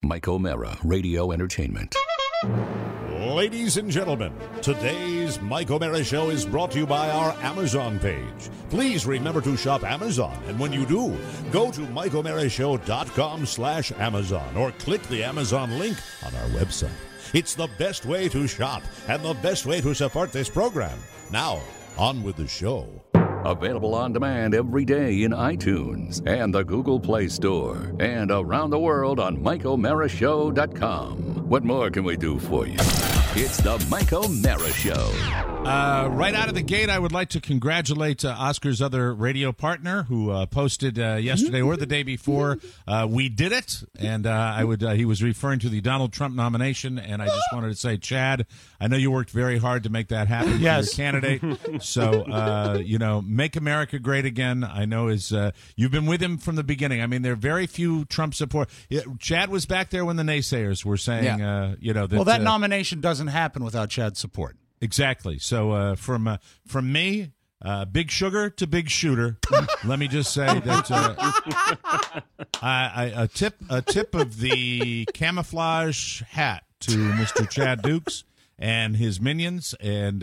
Mike O'Mara, Radio Entertainment. Ladies and gentlemen, today's Mike O'Mara Show is brought to you by our Amazon page. Please remember to shop Amazon, and when you do, go to MikeO'MaraShow.com/Amazon or click the Amazon link on our website. It's the best way to shop and the best way to support this program. Now, on with the show. Available on demand every day in iTunes and the Google Play Store and around the world on MikeO'MaraShow.com. What more can we do for you? It's the Mike O'Mara Show. Right out of the gate, I would like to congratulate Oscar's other radio partner who posted yesterday or the day before. We did it, and he was referring to the Donald Trump nomination, and I just wanted to say, Chad, I know you worked very hard to make that happen. Yes. For your candidate. So, make America great again. I know you've been with him from the beginning. I mean, there are very few Trump support. Chad was back there when the naysayers were saying, that nomination doesn't happen without Chad's support. Exactly. So from me, Big Sugar to Big Shooter, let me just say that a tip of the camouflage hat to Mr. Chad Dukes and his minions, and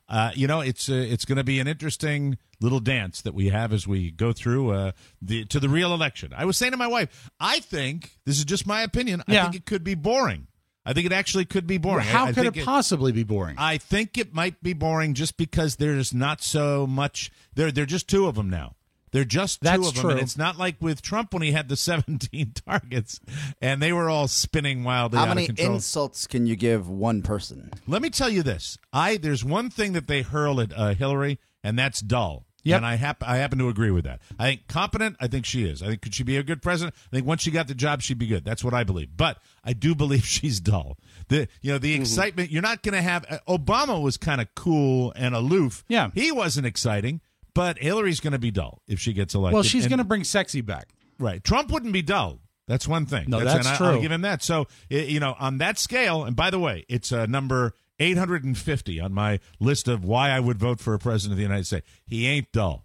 it's going to be an interesting little dance that we have as we go through to the real election. I was saying to my wife, I think this is just my opinion. I think it could be boring. I think it actually could be boring. How could it possibly be boring? I think it might be boring just because there's not so much. There are just two of them now. They're just two of them. True. And it's not like with Trump when he had the 17 targets and they were all spinning wildly out of control. How many insults can you give one person? Let me tell you this. There's one thing that they hurl at Hillary, and that's dull. Yep. And I happen to agree with that. I think competent, I think she is. I think could she be a good president? I think once she got the job, she'd be good. That's what I believe. But I do believe she's dull. The excitement, you're not going to have Obama was kind of cool and aloof. Yeah. He wasn't exciting, but Hillary's going to be dull if she gets elected. Well, she's going to bring sexy back. Right. Trump wouldn't be dull. That's one thing. No, that's true. I'll give him that. So, on that scale, and by the way, it's number 850 on my list of why I would vote for a president of the United States. He ain't dull.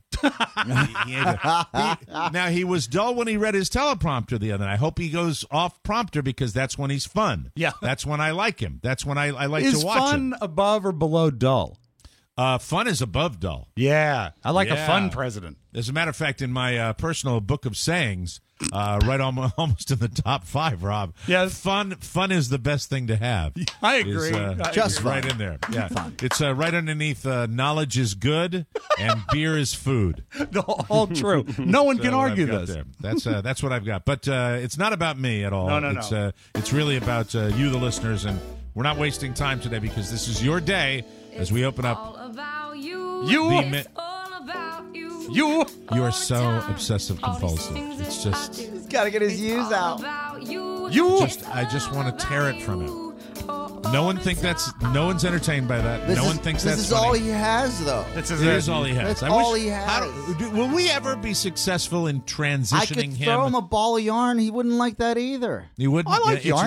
Now, he was dull when he read his teleprompter the other night. I hope he goes off prompter because that's when he's fun. Yeah. That's when I like him. That's when I like to watch him. Is fun above or below dull? Fun is above dull. Yeah. I like a fun president. As a matter of fact, in my personal book of sayings, right almost in the top 5, Rob. Yes. Fun is the best thing to have. I agree. Just right in there. Yeah. It's right underneath knowledge is good and beer is food. All true. No one can argue this. There. That's what I've got. But it's not about me at all. No. It's really about you, the listeners, and we're not wasting time today because this is your day as we open up. You are so obsessive compulsive. It's just He's got to get his U's out. I just want to tear it from him. No one's entertained by that. No one thinks that's funny. This is all he has, though. It is all he has. That's all he has. Will we ever be successful in transitioning I could throw him a ball of yarn. He wouldn't like that either. He wouldn't. I like yarn.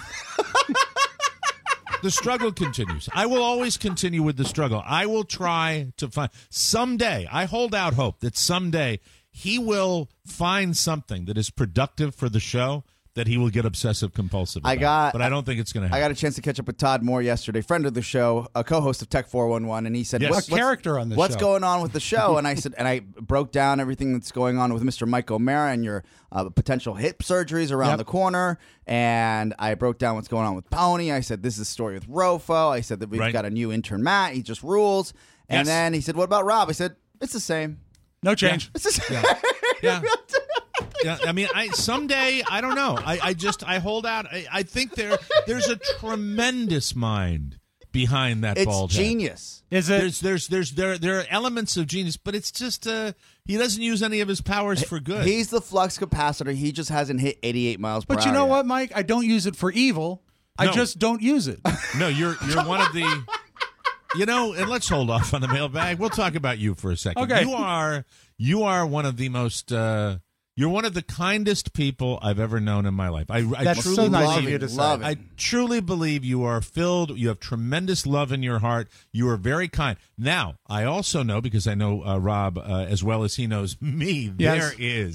The struggle continues. I will always continue with the struggle. I will try to find someday. I hold out hope that someday he will find something that is productive for the show that he will get obsessive compulsive about. But I don't think it's going to happen. I got a chance to catch up with Todd Moore yesterday, friend of the show, a co-host of Tech 411, and he said, Yes. character on the what's show. going on with the show? And I said, and I broke down everything that's going on with Mr. Mike O'Mara and your potential hip surgeries around the corner. And I broke down what's going on with Pony. I said, this is a story with Rofo. I said that we've got a new intern, Matt. He just rules. And then he said, what about Rob? I said, it's the same. No change. It's the same. Yeah. Yeah, I mean, someday, I don't know. I hold out. I think there's a tremendous mind behind that bald head. It's genius. Is it? There are elements of genius, but it's just he doesn't use any of his powers for good. He's the flux capacitor. He just hasn't hit 88 miles per hour. But you know yet. what, Mike? I don't use it for evil. No. I just don't use it. No, you're one of the. And let's hold off on the mailbag. We'll talk about you for a second. Okay. You are one of the most. You're one of the kindest people I've ever known in my life. I That's truly so nice believe of you to say. I truly believe you are filled. You have tremendous love in your heart. You are very kind. Now, I also know, because I know Rob as well as he knows me, Yes. there is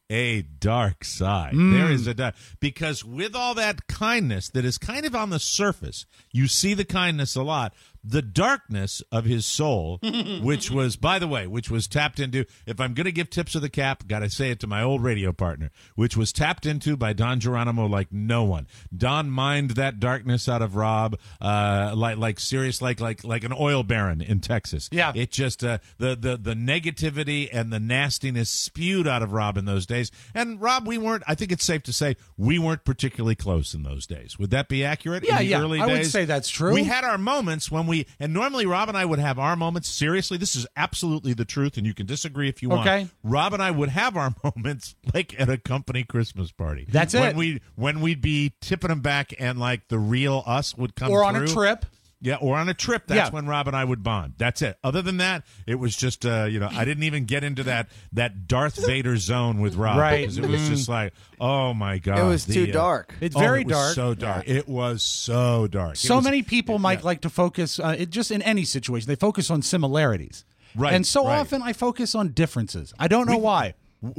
a dark side. There is because with all that kindness that is kind of on the surface, you see the kindness a lot. The darkness of his soul, which was, by the way, which was tapped into, if I'm going to give tips of the cap, got to say it to my old radio partner, which was tapped into by Don Geronimo like no one. Don mined that darkness out of Rob, like serious, like an oil baron in Texas. Yeah. It just, the negativity and the nastiness spewed out of Rob in those days. And Rob, I think it's safe to say, we weren't particularly close in those days. Would that be accurate? Yeah, in the early I days? would say that's true. We had our moments when and normally Rob and I would have our moments. Seriously, this is absolutely the truth, and you can disagree if you want. Okay. Rob and I would have our moments like at a company Christmas party. That's it. When we'd be tipping them back and like the real us would come Or on through. a trip. Yeah, or on a trip. That's when Rob and I would bond. That's it. Other than that, it was just, I didn't even get into that Darth Vader zone with Rob. Right. Because it was just like, oh, my God. It was too dark. It's very it was dark. so dark. Yeah. It was so dark. So many people, Mike, like to focus, just in any situation, they focus on similarities. Right. And so right. often I focus on differences. I don't know why.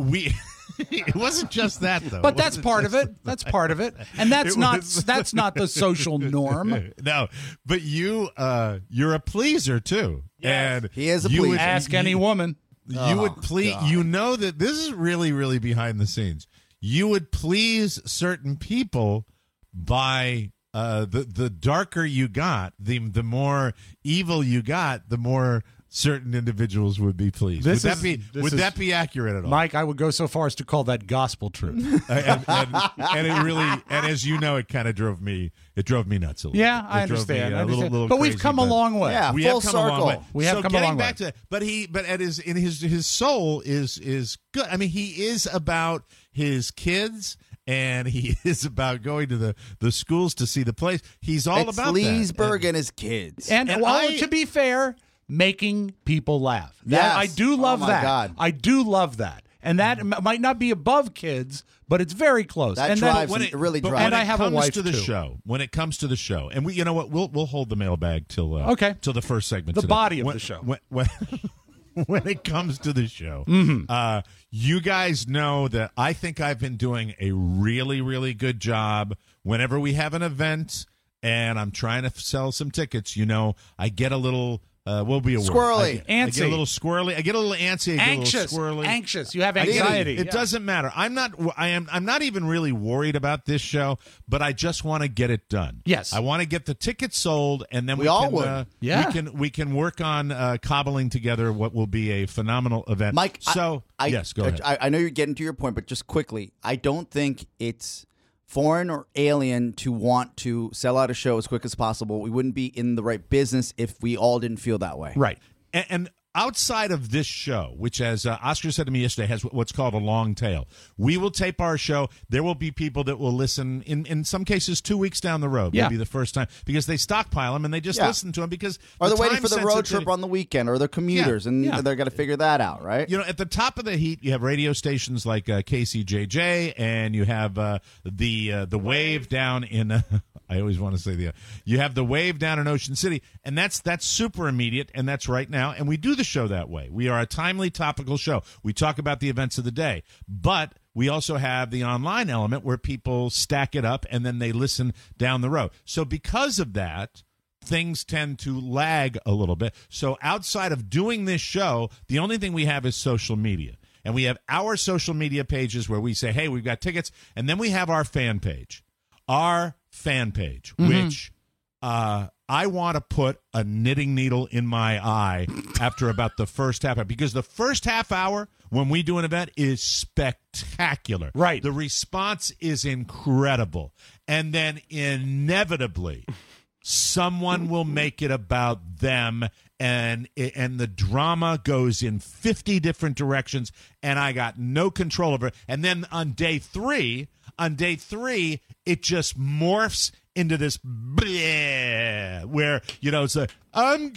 It wasn't just that, though. But that's part of it. That's part of it. And that's not the social norm. No, but you're a pleaser too. Yes. And He is a you pleaser. would- Ask any woman. You would please. You know that this is really, really behind the scenes. You would please certain people by the darker you got, the more evil you got, the more certain individuals would be pleased. Would that be accurate at all? Mike, I would go so far as to call that gospel truth. and it really, and as you know, it kind of drove me nuts a little. Yeah, bit. I It drove me understand. a little but we've crazy, come a long way. Yeah. We Full have come a long circle. way. We have so come a getting long back way. to but at his soul is good. I mean, he is about his kids. And he is about going to the schools to see the place. He's all It's about Leesburg that. and his kids. And to be fair, making people laugh. Yes. I do love Oh, my that. God. I do love that. And that might not be above kids, but it's very close. That and drives When it really but drives. And when I it have a comes wife, to the too. show, when it comes to the show, and we'll hold the mailbag till till the first segment. The today. body of the show. When it comes to the show, you guys know that I think I've been doing a really, really good job. Whenever we have an event and I'm trying to sell some tickets, I get a little. Will be a Squirrely. word. I get Antsy. a little squirrely. I get a little antsy. I get anxious. a little squirrely. Anxious. You have anxiety. It doesn't matter. I'm not even really worried about this show, but I just want to get it done. Yes. I want to get the tickets sold, and then We all can, would. Yeah. we can work on cobbling together what will be a phenomenal event. Mike, yes, go ahead. I know you're getting to your point, but just quickly, I don't think it's foreign or alien to want to sell out a show as quick as possible. We wouldn't be in the right business if we all didn't feel that way. Right. And outside of this show, which, as Oscar said to me yesterday, has what's called a long tail. We will tape our show. There will be people that will listen, in some cases, 2 weeks down the road. Yeah. Maybe the first time, because they stockpile them and they just listen to them because Or they're waiting time for the road sensitivity- trip on the weekend, or they're commuters, and they're going to figure that out, right? At the top of the heat, you have radio stations like KCJJ, and you have the Wave down in. I always want to say you have the Wave down in Ocean City, and that's super immediate, and that's right now. And we do the show that way. We are a timely, topical show. We talk about the events of the day, but we also have the online element where people stack it up and then they listen down the road. So because of that, things tend to lag a little bit. So outside of doing this show, the only thing we have is social media. And we have our social media pages where we say, hey, we've got tickets. And then we have our fan page. Our fan page, which I want to put a knitting needle in my eye after about the first half hour, because the first half hour when we do an event is spectacular. Right. The response is incredible. And then inevitably someone will make it about them, and the drama goes in 50 different directions, and I got no control over it. And then on day three, it just morphs into this bleh, where, it's like, I'm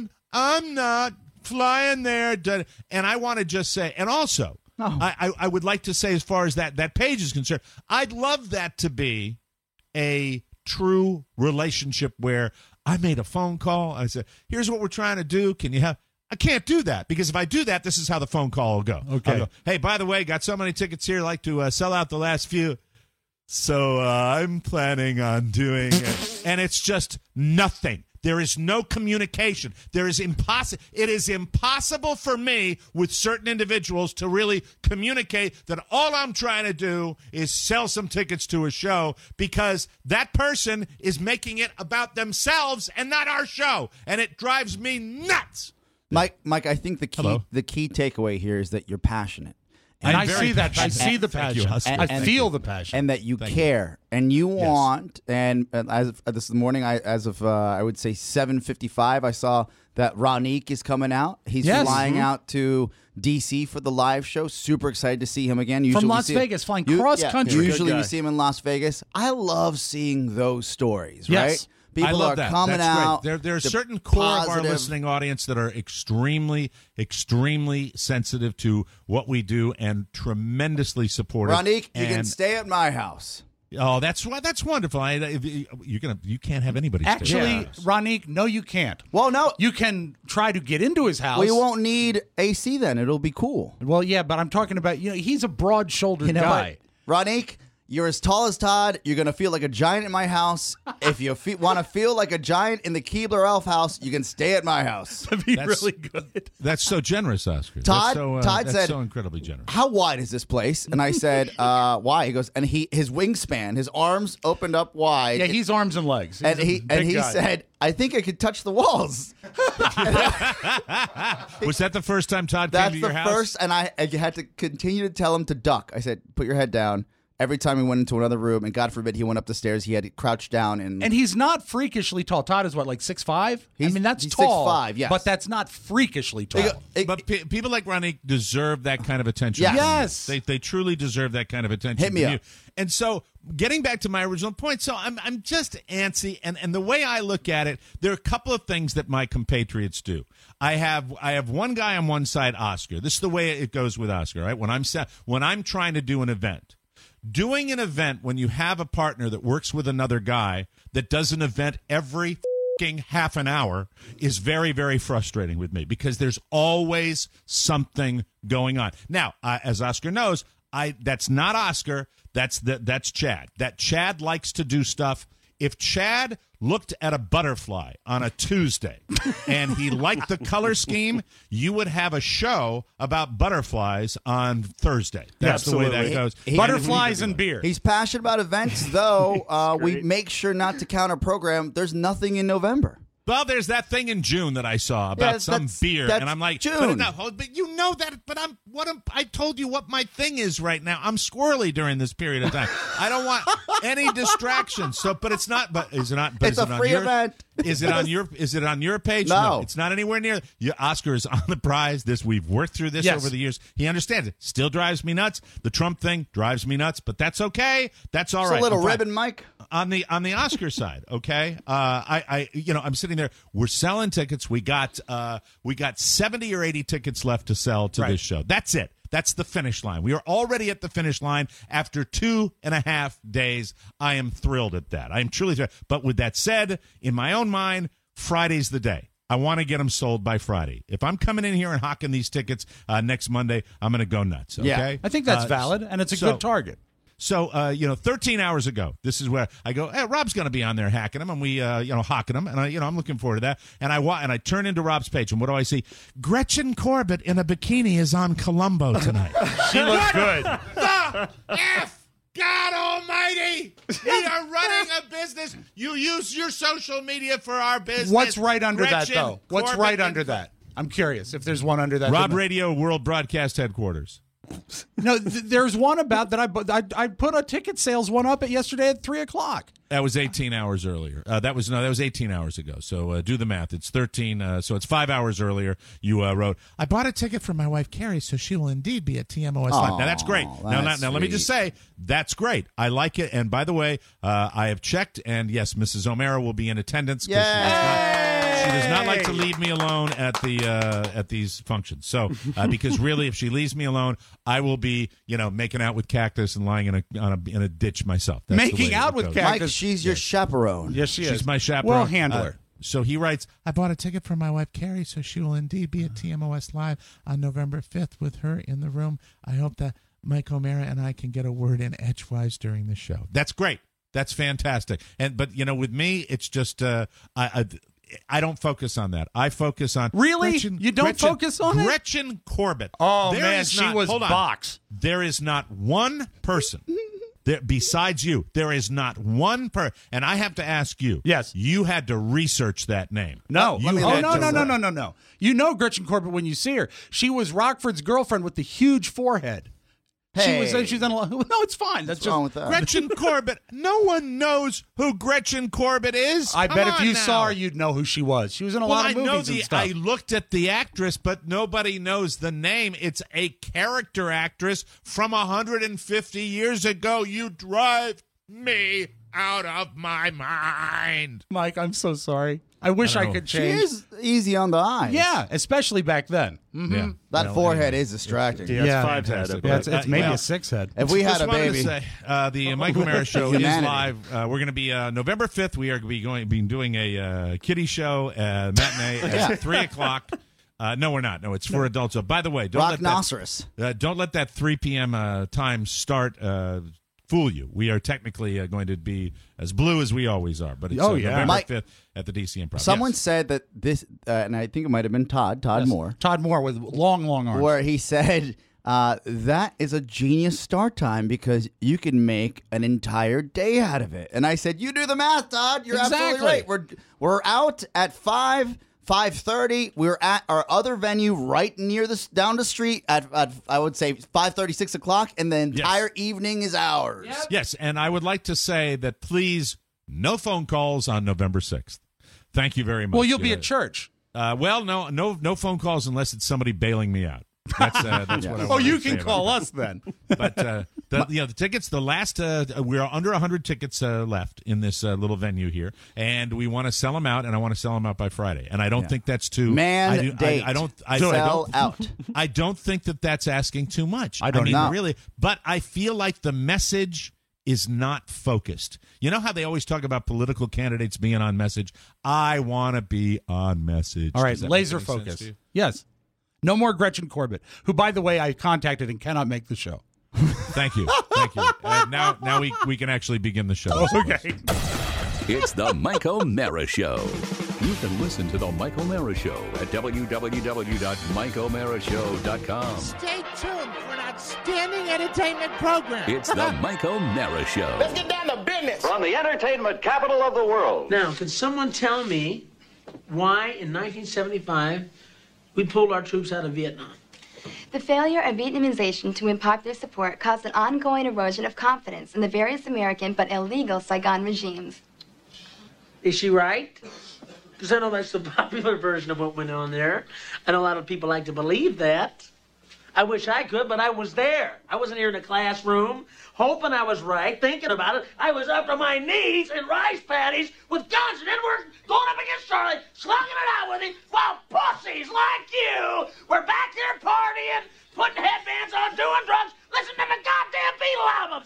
not flying there. And I want to just say, and also, I would like to say, as far as that page is concerned, I'd love that to be a true relationship where I made a phone call. I said, here's what we're trying to do. Can you have? I can't do that because if I do that, this is how the phone call will go. Okay. I'll go, hey, by the way, got so many tickets here. Like to sell out the last few. So I'm planning on doing it. And it's just nothing. There is no communication. It is impossible for me with certain individuals to really communicate that all I'm trying to do is sell some tickets to a show because that person is making it about themselves and not our show. And it drives me nuts. Mike, I think the key takeaway here is that you're passionate. And I'm I very see that. I passionate. see the Thank you, passion. Husker. I feel the passion. And that you care and you want. And as of this morning, I would say 7:55, I saw that Ronique is coming out. He's flying out to DC for the live show. Super excited to see him again. Usually From Las Vegas, flying cross country. Usually we see him in Las Vegas. I love seeing those stories. Yes. Right? People I love are that. coming That's out. Great. There are the certain core of our positive- listening audience that are extremely, extremely sensitive to what we do and tremendously supportive. Ronique, you can And- stay at my house. Oh, that's wonderful. You can't have anybody. Actually, stay at your house. Ronique, no, you can't. Well, no. You can try to get into his house. We won't need AC then. It'll be cool. Well, yeah, but I'm talking about, he's a broad-shouldered guy. Ronique, you're as tall as Todd. You're going to feel like a giant in my house. If you want to feel like a giant in the Keebler Elf house, you can stay at my house. That'd be That's- really good. That's so generous, Oscar. Todd- that's said- so incredibly generous. How wide is this place? And I said, why? He goes, and his wingspan, his arms opened up wide. Yeah, he's arms and legs. He's and a he big guy. said, I think I could touch the walls. Was that the first time Todd That's came to your the house? first, and I had to continue to tell him to duck. I said, put your head down. Every time he went into another room, and God forbid he went up the stairs, he had to crouch down. And he's not freakishly tall. Todd is what, like 6'5"? I mean, that's he's tall. 6'5", yes. But that's not freakishly tall. But people like Ronique deserve that kind of attention. Yes. from you. Yes. They truly deserve that kind of attention. Hit me from up. you. And so, getting back to my original point, so I'm just antsy, and the way I look at it, there are a couple of things that my compatriots do. I have one guy on one side, Oscar. This is the way it goes with Oscar, right? When I'm trying to do an event. Doing an event when you have a partner that works with another guy that does an event every f***ing half an hour is very, very frustrating with me because there's always something going on. Now, as Oscar knows, that's not Oscar. That's Chad. That Chad likes to do stuff. If Chad looked at a butterfly on a Tuesday and he liked the color scheme, you would have a show about butterflies on Thursday. That's the way that goes. Butterflies and beer. he's passionate about events, though. We make sure not to counter program. There's nothing in November. Well, there's that thing in June that I saw about some that's- beer, that's and I'm like, June. But you know that. But I told you what my thing is right now. I'm squirrely during this period of time. I don't want any distractions. So, but it's not. But is it not? But It's is a it free on your, event. Is it on your? Is it on your page? No. It's not anywhere near. Oscar is on the prize. We've worked through this Yes. over the years. He understands it. Still drives me nuts. The Trump thing drives me nuts. But that's okay. That's all It's right. a little I'm fine. ribbon, Mike. On the Oscar side, okay. I'm sitting there. We're selling tickets. We got 70 or 80 tickets left to sell to this show. That's it. That's the finish line. We are already at the finish line after 2.5 days. I am thrilled at that. I am truly thrilled. But with that said, in my own mind, Friday's the day. I want to get them sold by Friday. If I'm coming in here and hawking these tickets next Monday, I'm going to go nuts. Okay. Yeah. I think that's valid, and it's a good target. So, 13 hours ago, this is where I go, hey, Rob's going to be on there hacking them, and we, hawking them, and I'm looking forward to that. And I turn into Rob's page, and what do I see? Gretchen Corbett in a bikini is on Columbo tonight. She looks good. The F, God almighty! We are running a business. You use your social media for our business. What's right under Gretchen that, though? What's Corbett right in- under that? I'm curious if there's one under that. Rob Radio World Broadcast Headquarters. No, there's one about that. I put a ticket sales one up yesterday at 3:00. That was 18 hours earlier. That was 18 hours ago. So do the math. It's 13. So it's 5 hours earlier. You wrote, I bought a ticket for my wife Carrie, so she will indeed be at TMOS Live. Now that's great. Now let me just say that's great. I like it. And by the way, I have checked, and yes, Mrs. O'Mara will be in attendance. She does not like to leave me alone at these functions. So because really, if she leaves me alone, I will be making out with Cactus and lying in a ditch myself. That's the way Making it out with goes. Cactus. Mike, she's your chaperone. Yes, she is. She's my chaperone. Well, handler. So he writes, I bought a ticket for my wife, Carrie, so she will indeed be at TMOS Live on November 5th with her in the room. I hope that Mike O'Mara and I can get a word in edgewise during the show. That's great. That's fantastic. But with me, it's just I don't focus on that. I focus on Really? You don't focus on it? Gretchen Corbett. Oh, There man, is she not- was hold on. box. There is not one person besides you. There is not one and I have to ask you. Yes. You had to research that name. No. You Oh, had no, to- no, no, no, no, no. You know Gretchen Corbett when you see her. She was Rockford's girlfriend with the huge forehead. Hey. She was on a lot. No, it's fine. That's What's wrong with that? Gretchen Corbett. No one knows who Gretchen Corbett is. I Come bet if on you now. saw her, you'd know who she was. She was in a lot of movies and stuff. I looked at the actress, but nobody knows the name. It's a character actress from 150 years ago. You drive me out of my mind. Mike, I'm so sorry. I wish I know. could She change. is easy on the eyes. Yeah, especially back then. Mm-hmm. Yeah. That Well, forehead anyway. is distracting. Yeah, it's Yeah. five Fantastic. headed. Yeah, it's maybe well, a six head. If we had Just a wanted baby, to say, the Mike O'Mara show is Humanity. live. We're going to be November 5th. We are going to be doing a kiddie show matinee at 3 o'clock. No, we're not. No, it's for adults. So, by the way, don't let that 3 p.m. Time start fool you. We are technically going to be as blue as we always are, but it's November Mike, 5th at the DC Improv. someone Yes. said that this, and I think it might have been Todd Moore, Todd Moore with long, long arms. where he said that is a genius start time because you can make an entire day out of it. And I said, you do the math, Todd. You're absolutely Exactly. right. We're out at 5:30. We're at our other venue right near this down the street at I would say 5:30, 6 o'clock, and the entire evening is ours. Yep. Yes, and I would like to say that please, no phone calls on November 6th. Thank you very much. Well, you'll be at church. Well, no phone calls unless it's somebody bailing me out. That's what I Oh, wanted you to say can about call it. us then. But the tickets, the last we're under 100 tickets left in this little venue here, and we want to sell them out, and I want to sell them out by Friday. And I don't think that's too Mandate. Sell out. I don't think that that's asking too much. I don't mean, know. really, but I feel like the message is not focused. You know how they always talk about political candidates being on message? I want to be on message. All right, Does that laser make any sense focus. to you? Yes. No more Gretchen Corbett, who, by the way, I contacted and cannot make the show. Thank you. Now we can actually begin the show. Okay. It's the Mike O'Mara Show. You can listen to the Mike O'Mara Show at www.mikeomarashow.com. Stay tuned for an outstanding entertainment program. It's the Mike O'Mara Show. Let's get down to business. From the entertainment capital of the world. Now, can someone tell me why in 1975 we pulled our troops out of Vietnam? The failure of Vietnamization to win popular support caused an ongoing erosion of confidence in the various American but illegal Saigon regimes. Is she right? Because I know that's the popular version of what went on there. I know a lot of people like to believe that. I wish I could, but I was there. I wasn't here in a classroom, hoping I was right, thinking about it. I was up to my knees in rice paddies with guns, and then we're going up against Charlie, slugging it out with him, while pussies like you were back here partying, putting headbands on, doing drugs, listening to the goddamn Beatle albums.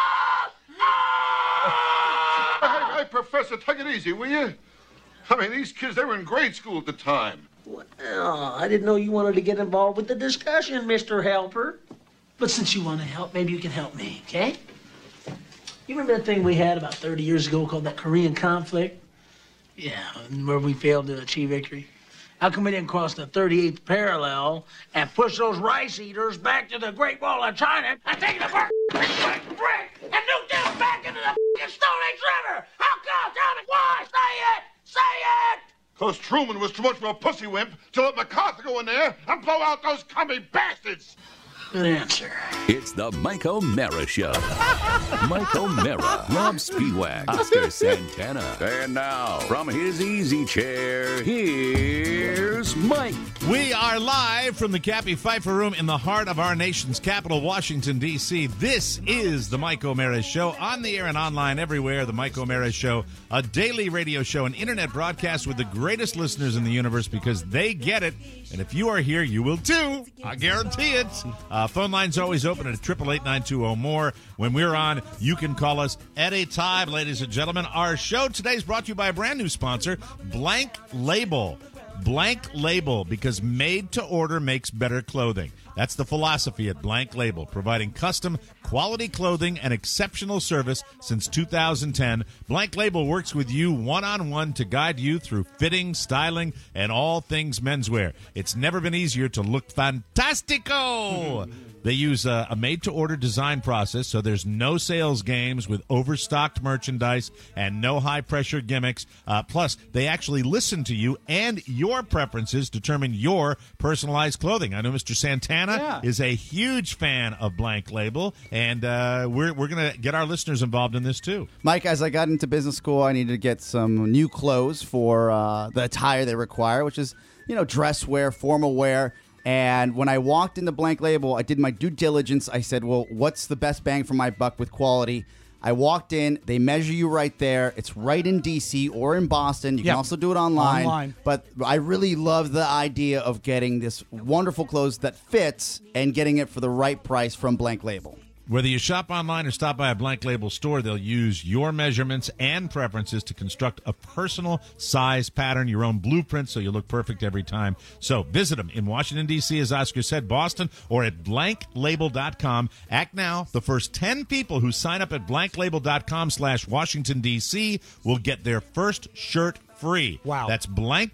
Hey, Professor, take it easy, will you? I mean, these kids, they were in grade school at the time. Well, I didn't know you wanted to get involved with the discussion, Mr. Helper. But since you want to help, maybe you can help me, okay? You remember that thing we had about 30 years ago called that Korean conflict? Yeah, where we failed to achieve victory. How come we didn't cross the 38th parallel and push those rice eaters back to the Great Wall of China and take the brick and nuke them back into the Stone Age River? How come? Tell me why. Say it. Say it. Because Truman was too much of a pussy wimp to let MacArthur go in there and blow out those commie bastards. Good answer. It's the Mike O'Mara Show. Mike O'Mara, Rob Speedwagon, Oscar Santana. And now, from his easy chair, here's Mike. We are live from the Cappy Pfeiffer Room in the heart of our nation's capital, Washington, D.C. This is the Mike O'Meara Show, on the air and online everywhere. The Mike O'Meara Show, a daily radio show, an internet broadcast with the greatest listeners in the universe because they get it. And if you are here, you will too. I guarantee it. Phone line's always open at 888-920-MORE. When we're on, you can call us at a time, ladies and gentlemen. Our show today is brought to you by a brand new sponsor, Blank Label. Blank Label, because made to order makes better clothing. That's the philosophy at Blank Label, providing custom quality clothing and exceptional service since 2010. Blank Label works with you one-on-one to guide you through fitting, styling, and all things menswear. It's never been easier to look fantastico. They use a made-to-order design process, so there's no sales games with overstocked merchandise and no high-pressure gimmicks. Plus, they actually listen to you and your preferences, determine your personalized clothing. I know Mr. Santana is a huge fan of Blank Label, and we're going to get our listeners involved in this, too. Mike, as I got into business school, I needed to get some new clothes for the attire they require, which is, dress wear, formal wear. And when I walked into Blank Label, I did my due diligence. I said, well, what's the best bang for my buck with quality? I walked in. They measure you right there. It's right in D.C. or in Boston. You can also do it online. But I really love the idea of getting this wonderful clothes that fits and getting it for the right price from Blank Label. Whether you shop online or stop by a Blank Label store, they'll use your measurements and preferences to construct a personal size pattern, your own blueprint, so you look perfect every time. So visit them in Washington, D.C., as Oscar said, Boston, or at blanklabel.com. Act now. The first 10 people who sign up at blanklabel.com/Washington, D.C. will get their first shirt free. Wow. That's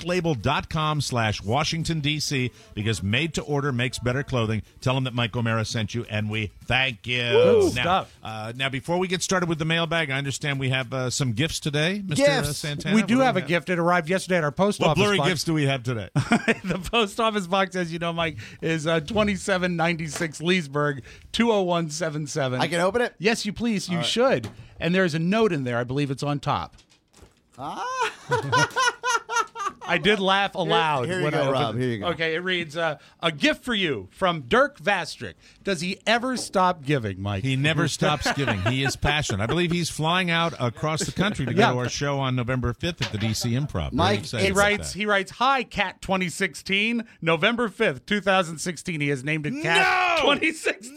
blanklabel.com/Washington, D.C., because made to order makes better clothing. Tell them that Mike O'Meara sent you, and we thank you. Good stuff. Now, before we get started with the mailbag, I understand we have some gifts today, Mr. Santana. We do have a gift. It arrived yesterday at our post office. What blurry box. gifts do we have today? The post office box, as you know, Mike, is 2796 Leesburg, 20177. I can open it? Yes, you please. You should. And there's a note in there. I believe it's on top. I did laugh aloud. Here you go, Rob. Here you go. Okay, it reads, a gift for you from Dirk Vastrick. Does he ever stop giving, Mike? He never stops giving. He is passionate. I believe he's flying out across the country to go to our show on November 5th at the DC Improv. Mike, he writes, hi, Cat 2016, November 5th, 2016. He has named it Cat 2016.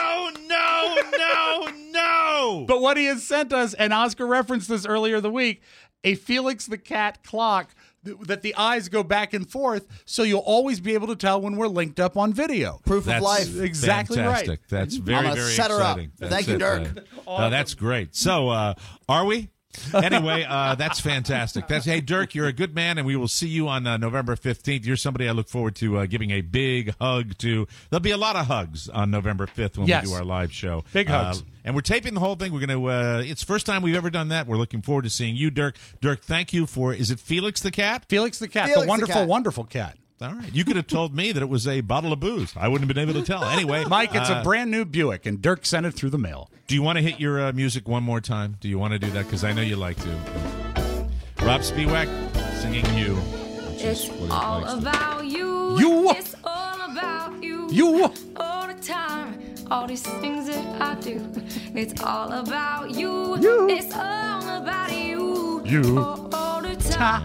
No! But what he has sent us, and Oscar referenced this earlier the week, a Felix the Cat clock that the eyes go back and forth, so you'll always be able to tell when we're linked up on video. Proof of life. Exactly fantastic. Right. That's very, very set her exciting. up. Thank you, Dirk. No, that's great. So, are we? Anyway, that's fantastic. Hey, Dirk, you're a good man, and we will see you on November 15th. You're somebody I look forward to giving a big hug to. There'll be a lot of hugs on November 5th when we do our live show. Big hugs. And we're taping the whole thing. We're going to, it's the first time we've ever done that. We're looking forward to seeing you, Dirk. Dirk, thank you for, is it Felix the Cat? Felix the Cat, Felix the wonderful, the cat. wonderful cat. All right. You could have told me that it was a bottle of booze. I wouldn't have been able to tell. Anyway. Mike, it's a brand new Buick, and Dirk sent it through the mail. Do you want to hit your music one more time? Do you want to do that? Because I know you like to. Rob Spiewak singing You. It's all about you. You. It's all about you. You. All the time. All these things that I do. It's all about you. You. It's all about you. You. All the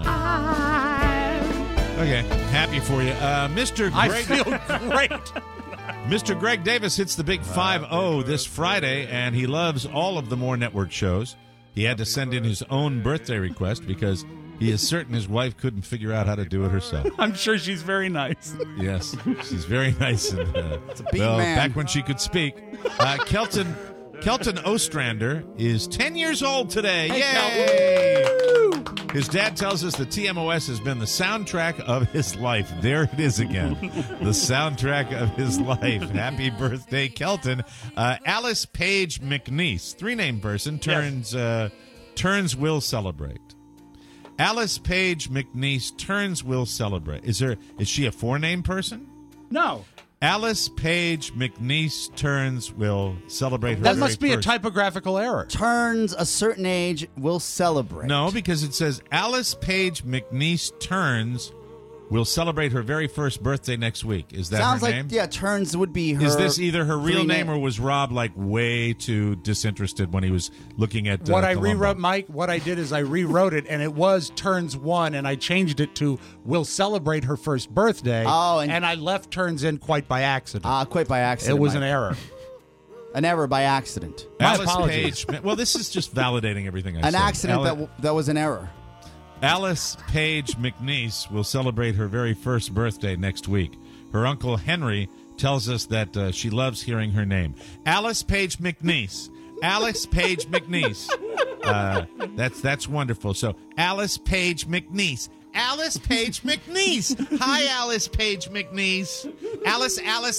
time. Okay. Happy for you. Mr. Greg. I feel great. Mr. Greg Davis hits the big 5-0 this Friday, and he loves all of the More Network shows. He had to send in his own birthday request because he is certain his wife couldn't figure out how to do it herself. I'm sure she's very nice. Yes, she's very nice. And, It's a beat man. back when she could speak. Kelton Ostrander is 10 years old today. Yay! His dad tells us that TMOS has been the soundtrack of his life. There it is again. The soundtrack of his life. Happy birthday, Kelton. Alice Page McNeese, three-name person, turns will celebrate. Alice Page McNeese turns will celebrate. Is she a four-name person? No. Alice Page McNeese turns will celebrate her. That must be very a first. typographical error. Turns a certain age will celebrate. No, because it says Alice Page McNeese turns will celebrate her very first birthday next week. Is that Sounds her like, name? yeah, Turns would be her. Is this either her real name name. or was Rob like way too disinterested when he was looking at What I Columbo? rewrote, Mike, what I did is I rewrote it, and it was Turns 1, and I changed it to will celebrate her first birthday. Oh, and I left Turns in quite by accident. Quite by accident. It was Mike. an error. An error by accident. My Alice apologies. Page. Well, this is just validating everything I said. An accident that was an error. Alice Page McNeese will celebrate her very first birthday next week. Her uncle Henry tells us that she loves hearing her name. Alice Page McNeese. Alice Page McNeese. That's wonderful. So Alice Page McNeese. Alice Page McNeese. Hi, Alice Page McNeese. Alice.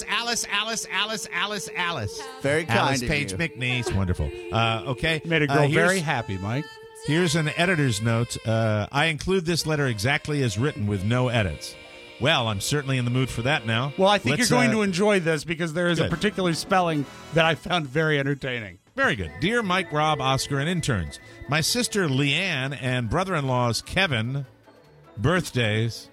Very kind Alice of Page you. McNeese. Wonderful. Okay. Made a girl here's- very happy, Mike. Here's an editor's note. I include this letter exactly as written with no edits. Well, I'm certainly in the mood for that now. Well, I think Let's, you're going to enjoy this because there is a good. particular spelling that I found very entertaining. Very good. Dear Mike, Rob, Oscar, and interns, my sister Leanne and brother-in-law's Kevin birthdays.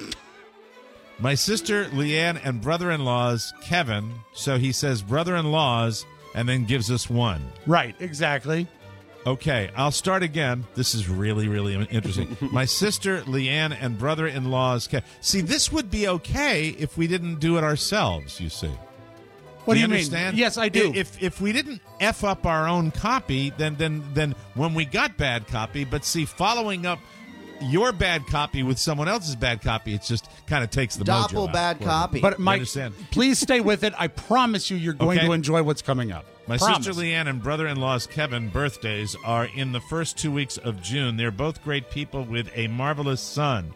My sister Leanne and brother-in-law's Kevin, so he says brother-in-law's and then gives us one. Right, exactly. Okay, I'll start again. This is really, really interesting. My sister Leanne and brother-in-law's Kevin. See, this would be okay if we didn't do it ourselves, you see. What do you understand? mean? Yes, I do. If we didn't F up our own copy, then when we got bad copy, but see, following up your bad copy with someone else's bad copy, it just kind of takes the mojo Doppel out. bad copy. But Mike, understand? please stay with it. I promise you're going Okay. to enjoy what's coming up. My Promise. sister Leanne and brother-in-law's Kevin birthdays are in the first 2 weeks of June. They're both great people with a marvelous son.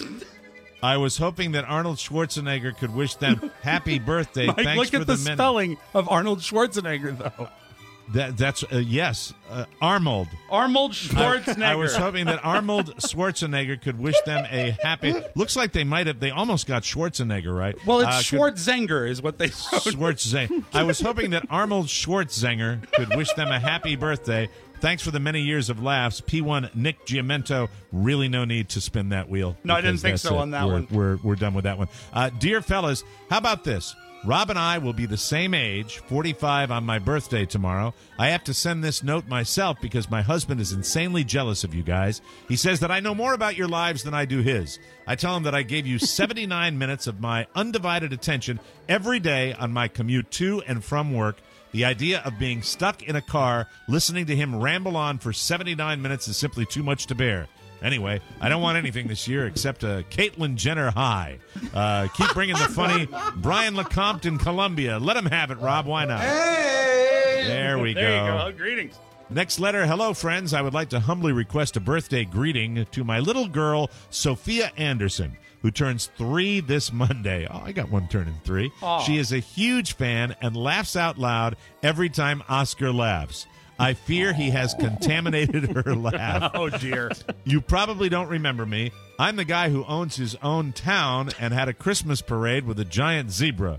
I was hoping that Arnold Schwarzenegger could wish them happy birthday. Mike, Thanks look for at the many- spelling of Arnold Schwarzenegger, though. That's yes, Arnold. Arnold Schwarzenegger. I was hoping that Arnold Schwarzenegger could wish them a happy. Looks like they might have. They almost got Schwarzenegger right. Well, it's Schwarzenegger is what they wrote. Schwarzenegger. I was hoping that Arnold Schwarzenegger could wish them a happy birthday. Thanks for the many years of laughs. P1 Nick Giamento. Really no need to spin that wheel. No, I didn't because think that's so it. on that one. We're done with that one. Dear fellas, how about this? Rob and I will be the same age, 45 on my birthday tomorrow. I have to send this note myself because my husband is insanely jealous of you guys. He says that I know more about your lives than I do his. I tell him that I gave you 79 minutes of my undivided attention every day on my commute to and from work. The idea of being stuck in a car listening to him ramble on for 79 minutes is simply too much to bear. Anyway, I don't want anything this year except a Caitlyn Jenner high. Keep bringing the funny. Brian LeCompte in Columbia. Let him have it, Rob. Why not? Hey! There we go. There you go. Greetings. Next letter. Hello, friends. I would like to humbly request a birthday greeting to my little girl, Sophia Anderson, who turns 3 this Monday. Oh, I got one turning 3. Aw. She is a huge fan and laughs out loud every time Oscar laughs. I fear he has contaminated her laugh. Oh, dear. You probably don't remember me. I'm the guy who owns his own town and had a Christmas parade with a giant zebra.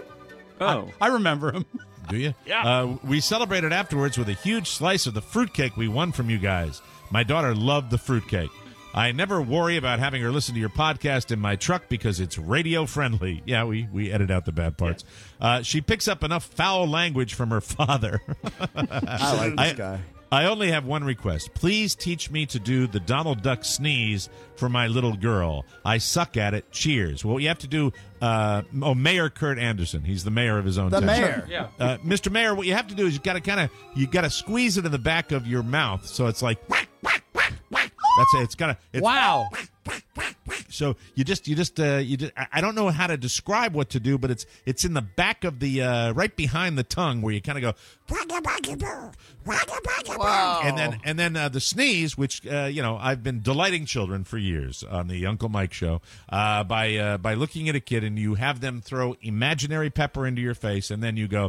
Oh. I remember him. Do you? Yeah. We celebrated afterwards with a huge slice of the fruitcake we won from you guys. My daughter loved the fruitcake. I never worry about having her listen to your podcast in my truck because it's radio friendly. Yeah, we edit out the bad parts. She picks up enough foul language from her father. I like this guy. I only have one request. Please teach me to do the Donald Duck sneeze for my little girl. I suck at it. Cheers. Well, you have to do, Mayor Kurt Anderson. He's the mayor of his own The town. mayor. Yeah. Mr. Mayor, what you have to do is you got to squeeze it in the back of your mouth. So it's like, that's it. Wow. So you just I don't know how to describe what to do, but it's in the back of the right behind the tongue where you kind of go, Wow. and then the sneeze, which I've been delighting children for years on the Uncle Mike show by looking at a kid and you have them throw imaginary pepper into your face and then you go.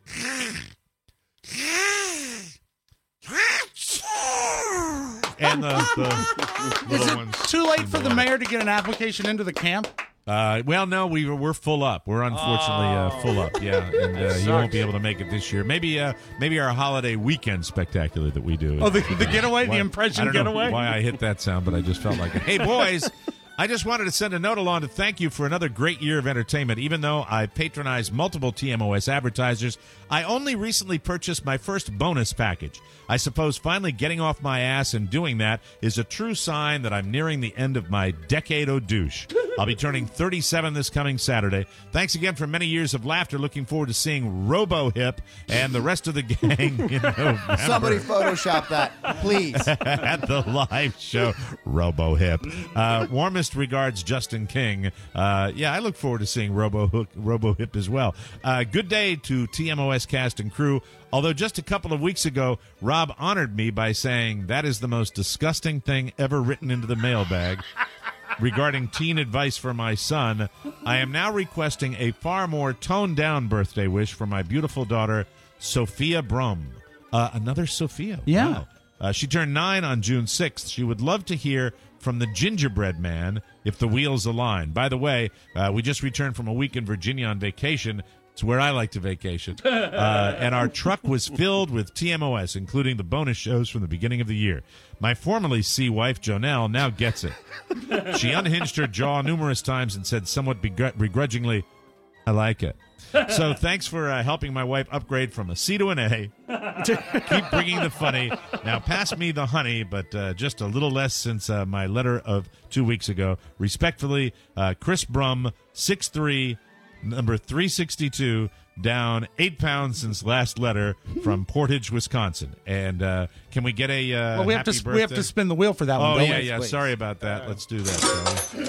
And the Is little it ones too late in for the lap. mayor to get an application into the camp? Well, no, we're full up. We're unfortunately full up. Yeah, and he won't be able to make it this year. Maybe our holiday weekend spectacular that we do. Oh, the getaway, the impression I don't know getaway? why I hit that sound, but I just felt like it. Hey, boys, I just wanted to send a note along to thank you for another great year of entertainment. Even though I patronize multiple TMOS advertisers, I only recently purchased my first bonus package. I suppose finally getting off my ass and doing that is a true sign that I'm nearing the end of my decade o' douche. I'll be turning 37 this coming Saturday. Thanks again for many years of laughter. Looking forward to seeing RoboHip and the rest of the gang in November. Somebody Photoshop that, please. At the live show, RoboHip. Warmest regards, Justin King. I look forward to seeing RoboHip as well. Good day to TMOS cast and crew. Although just a couple of weeks ago, Rob honored me by saying that is the most disgusting thing ever written into the mailbag. Regarding teen advice for my son, I am now requesting a far more toned-down birthday wish for my beautiful daughter, Sophia Brum. Another Sophia. Yeah. Wow. She turned 9 on June 6th. She would love to hear from the gingerbread man if the wheels align. By the way, we just returned from a week in Virginia on vacation. It's where I like to vacation. And our truck was filled with TMOS, including the bonus shows from the beginning of the year. My formerly C wife, Jonelle, now gets it. She unhinged her jaw numerous times and said somewhat begrudgingly, I like it. So thanks for helping my wife upgrade from a C to an A. Keep bringing the funny. Now pass me the honey, but just a little less since my letter of 2 weeks ago. Respectfully, Chris Brum, 6'3", number 362, down 8 pounds since last letter from Portage, Wisconsin. And can we get a well, we have happy to birthday? we have to spin the wheel for that one. Oh, don't yeah, we? yeah. Please. Sorry about that. Let's do that, shall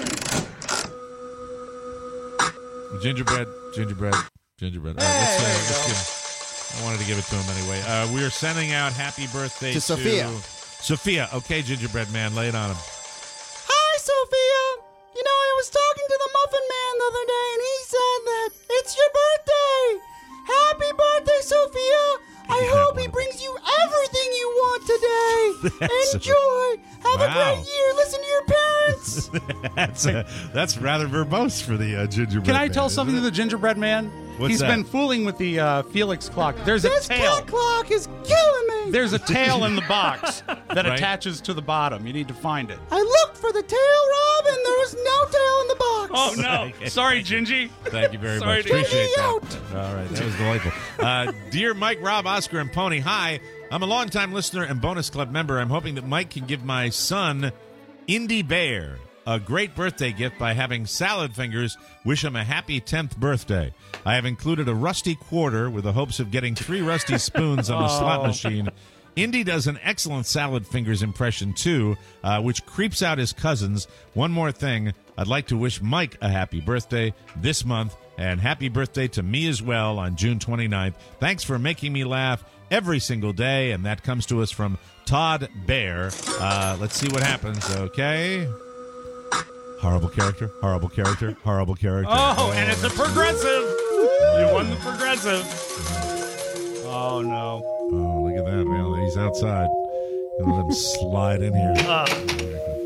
we? Gingerbread. All right, let's give, I wanted to give it to him anyway. We are sending out happy birthday To Sophia. Sophia. Okay, Gingerbread Man, lay it on him. Hi, Sophia. You know, I was talking to the Muffin Man the other day, and he said that it's your birthday. Happy birthday, Sophia. I hope he brings you everything you want today. Enjoy. Have a great year. Listen to your parents. That's rather verbose for the gingerbread Can I man, tell isn't something it? to the gingerbread man? What's He's that? been fooling with the Felix clock. There's This a tail. cat clock is killing me. There's a tail in the box that Right. attaches to the bottom. You need to find it. I looked for the tail, Rob, and there was no tail in the box. Oh no! Sorry, Gingy. Thank you very Sorry much. to- Appreciate that. Out. All right, that was delightful. Dear Mike, Rob, Oscar, and Pony, hi. I'm a longtime listener and Bonus Club member. I'm hoping that Mike can give my son, Indy Bear, a great birthday gift by having Salad Fingers wish him a happy 10th birthday. I have included a rusty quarter with the hopes of getting 3 rusty spoons on the slot machine. Indy does an excellent Salad Fingers impression, too, which creeps out his cousins. One more thing, I'd like to wish Mike a happy birthday this month, and happy birthday to me as well on June 29th. Thanks for making me laugh every single day, and that comes to us from Todd Bear. Let's see what happens, okay? Horrible character. Oh, and it's a progressive. You won the progressive. Oh no! Oh, look at that, man. He's outside. Gonna let him slide in here.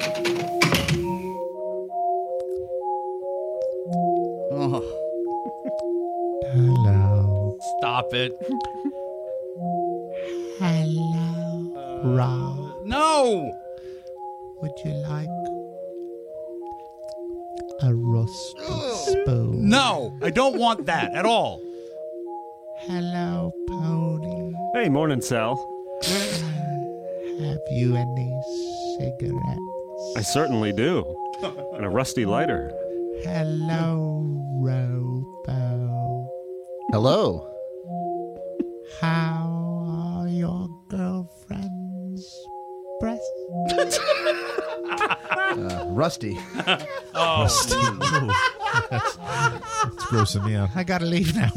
Hello. Stop it. Hello, Rob. No. Would you like a rusty spoon? No, I don't want that at all. Hello, Pony. Hey, morning, Sal. Have you any cigarettes? I certainly do. And a rusty lighter. Hello, Robo. Hello. How are your girlfriend's breasts? Rusty. Rusty. Ooh. That's grossing me out. I gotta leave now.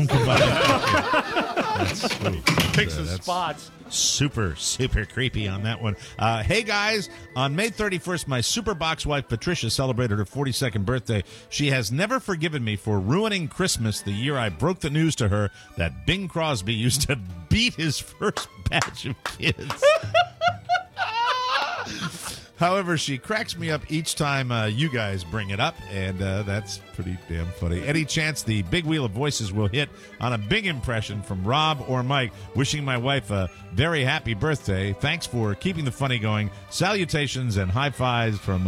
Pick some spots. Super creepy on that one. Hey guys, on May 31st, my super box wife Patricia celebrated her 42nd birthday. She has never forgiven me for ruining Christmas the year I broke the news to her that Bing Crosby used to beat his first batch of kids. However, she cracks me up each time you guys bring it up, and that's pretty damn funny. Any chance the big wheel of voices will hit on a big impression from Rob or Mike, wishing my wife a very happy birthday. Thanks for keeping the funny going. Salutations and high fives from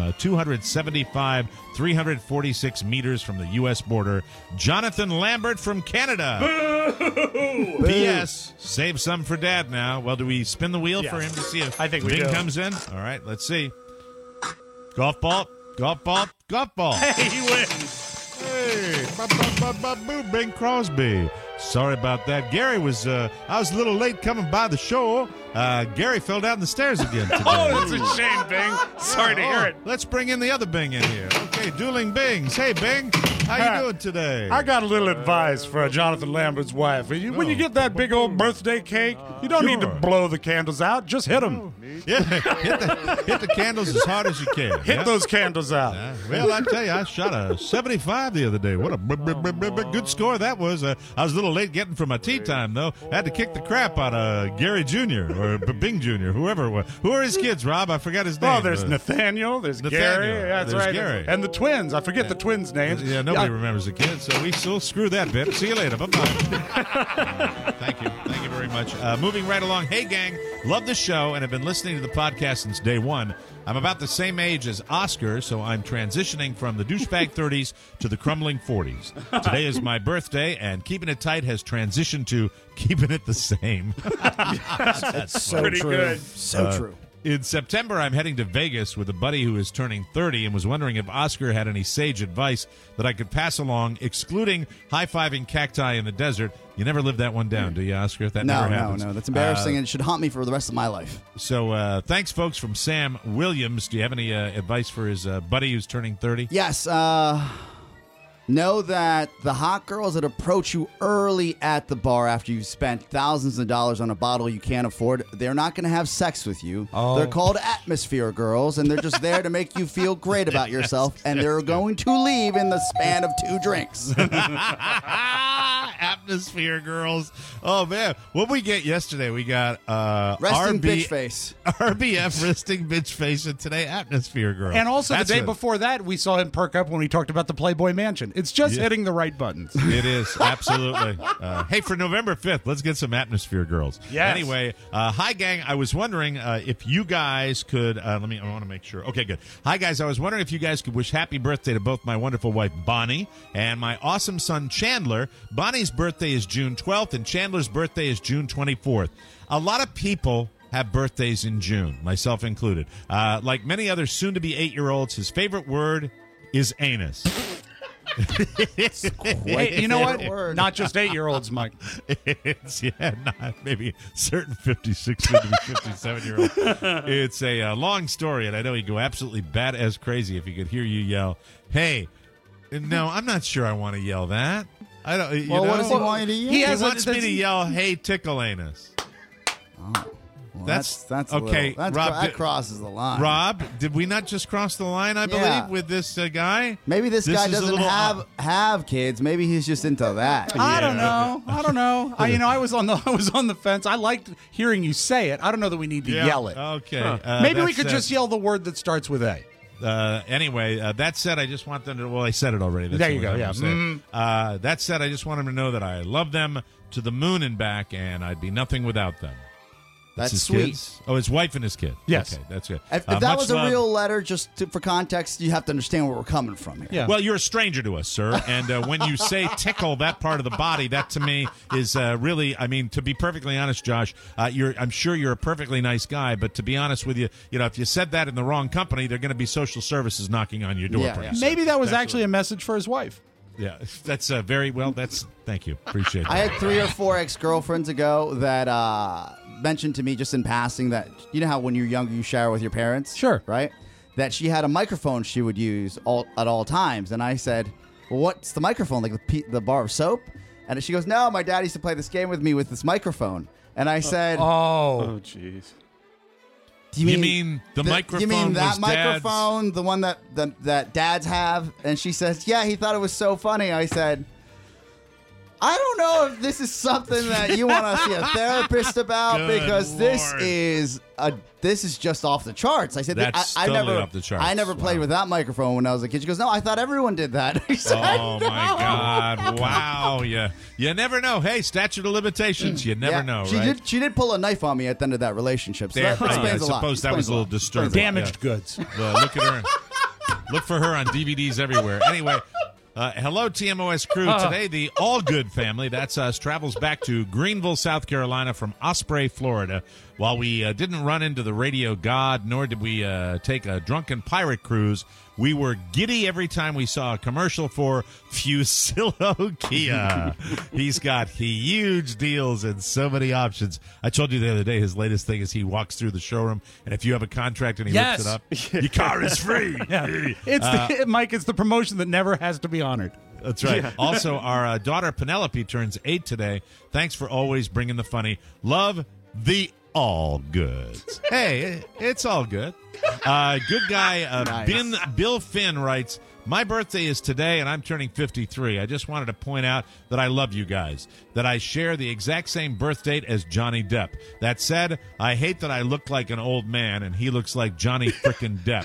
346 meters from the U.S. border. Jonathan Lambert from Canada. P.S. Save some for Dad now. Well, do we spin the wheel for him to see if I think we Bing do. comes in? All right, let's see. Golf ball, golf ball, golf ball. Hey, he wins. Hey, boo, Bing Crosby. Sorry about that. Gary was, I was a little late coming by the show. Gary fell down the stairs again today. Oh, that's a shame, Bing. Sorry to hear it. Let's bring in the other Bing in here. Okay, dueling Bings. Hey, Bing, how you doing today? I got a little advice for Jonathan Lambert's wife. When you get that big old birthday cake, you don't need to blow the candles out. Just hit them. Yeah, hit the candles as hard as you can. Hit those candles out. Well, I tell you, I shot a 75 the other day. What a good score that was. I was a little late getting from my tea time, though. Had to kick the crap out of Gary Jr. or Bing Jr., whoever it was. Who are his kids, Rob? I forgot his name. Oh, there's Nathaniel. There's Gary. Yeah, that's right. Gary. And the twins. I forget the twins' names. Yeah, nobody remembers the kids, so we'll screw that bit. See you later. Bye-bye. Thank you. Thank you very much. Moving right along. Hey, gang. Love the show and have been listening to the podcast since day one. I'm about the same age as Oscar, so I'm transitioning from the douchebag 30s to the crumbling 40s. Today is my birthday, and Keeping It Tight has transitioned to keeping it the same. That's so pretty true. good. So true. In September, I'm heading to Vegas with a buddy who is turning 30 and was wondering if Oscar had any sage advice that I could pass along, excluding high-fiving cacti in the desert. You never lived that one down, do you, Oscar? That never happens. No. That's embarrassing, and it should haunt me for the rest of my life. So thanks, folks, from Sam Williams. Do you have any advice for his buddy who's turning 30? Yes. Know that the hot girls that approach you early at the bar after you've spent thousands of dollars on a bottle you can't afford, they're not going to have sex with you. Oh. They're called atmosphere girls, and they're just there to make you feel great about yourself, and they're going to leave in the span of 2 drinks. Atmosphere girls. Oh, man. What we get yesterday, we got Resting bitch face. RBF resting bitch face, and today atmosphere girl. And also That's the day it. before that, we saw him perk up when we talked about the Playboy Mansion. It's just hitting the right buttons. It is, absolutely. Hey, for November 5th, let's get some atmosphere girls. Yes. Anyway, hi, gang. I was wondering if you guys could, I want to make sure. Okay, good. Hi, guys. I was wondering if you guys could wish happy birthday to both my wonderful wife, Bonnie, and my awesome son, Chandler. Bonnie's birthday is June 12th, and Chandler's birthday is June 24th. A lot of people have birthdays in June, myself included. Like many other soon-to-be 8-year-olds, his favorite word is anus. Hey, you know what? Not just 8-year-olds, Mike. It's maybe certain 56 to 57-year-olds. It's a long story, and I know he'd go absolutely bat as crazy if he could hear you yell, "Hey!" No, I'm not sure I want to yell that. I don't. Well, what does he want you to yell? He wants me to yell, "Hey, tickle anus." Well, that's okay. Rob, that crosses the line. Rob, did we not just cross the line? I believe with this guy. Maybe this guy is a doesn't little have kids. Maybe he's just into that. I don't know. I was on the fence. I liked hearing you say it. I don't know that we need to yell it. Okay. Maybe we could just yell the word that starts with A. Anyway, that said, I just want them to. Well, I said it already. That's there you what go. I'm saying. That said, I just want them to know that I love them to the moon and back, and I'd be nothing without them. That's his sweet. Kids? Oh, his wife and his kid. Yes. Okay, that's good. If that was a real letter, for context, you have to understand where we're coming from here. Yeah. Well, you're a stranger to us, sir. And when you say tickle that part of the body, that to me is really, I mean, to be perfectly honest, Josh, I'm sure you're a perfectly nice guy, but to be honest with you, if you said that in the wrong company, they're going to be social services knocking on your door. Yeah. Maybe that was actually a message for his wife. Yeah, that's very well. Thank you. Appreciate it. I had 3 or 4 ex-girlfriends ago that mentioned to me just in passing that, you know how when you're younger you shower with your parents? Sure. Right? That she had a microphone she would use at all times. And I said, well, what's the microphone? Like the bar of soap? And she goes, no, my dad used to play this game with me with this microphone. And I said, oh, jeez. Do you mean the microphone? You mean that was microphone, Dad's? the one that dads have? And she says, yeah, he thought it was so funny. I said, I don't know if this is something that you want to see a therapist about Good because Lord. this is just off the charts. I said That's I totally never off the charts. I never played Wow. with that microphone when I was a kid. She goes, "No, I thought everyone did that." I said, Oh, "No." my God. Wow. You never know. Hey, statute of limitations. You never Yeah, know, she right? She did pull a knife on me at the end of that relationship. So There, that explains I a lot. suppose that was a little disturbing. Damaged goods. Look at her. Look for her on DVDs everywhere. Anyway, hello, TMOS crew. Today, the All Good family, that's us, travels back to Greenville, South Carolina from Osprey, Florida. While we didn't run into the radio god, nor did we take a drunken pirate cruise, we were giddy every time we saw a commercial for Fusillo Kia. He's got huge deals and so many options. I told you the other day his latest thing is he walks through the showroom, and if you have a contract and he looks it up, your car is free. Mike, it's the promotion that never has to be honored. That's right. Yeah. Also, our daughter Penelope turns 8 today. Thanks for always bringing the funny. Love the All Goods. Hey, it's all good. Good guy Nice. Bill Finn writes, my birthday is today, and I'm turning 53. I just wanted to point out that I love you guys, that I share the exact same birth date as Johnny Depp. That said, I hate that I look like an old man, and he looks like Johnny frickin' Depp.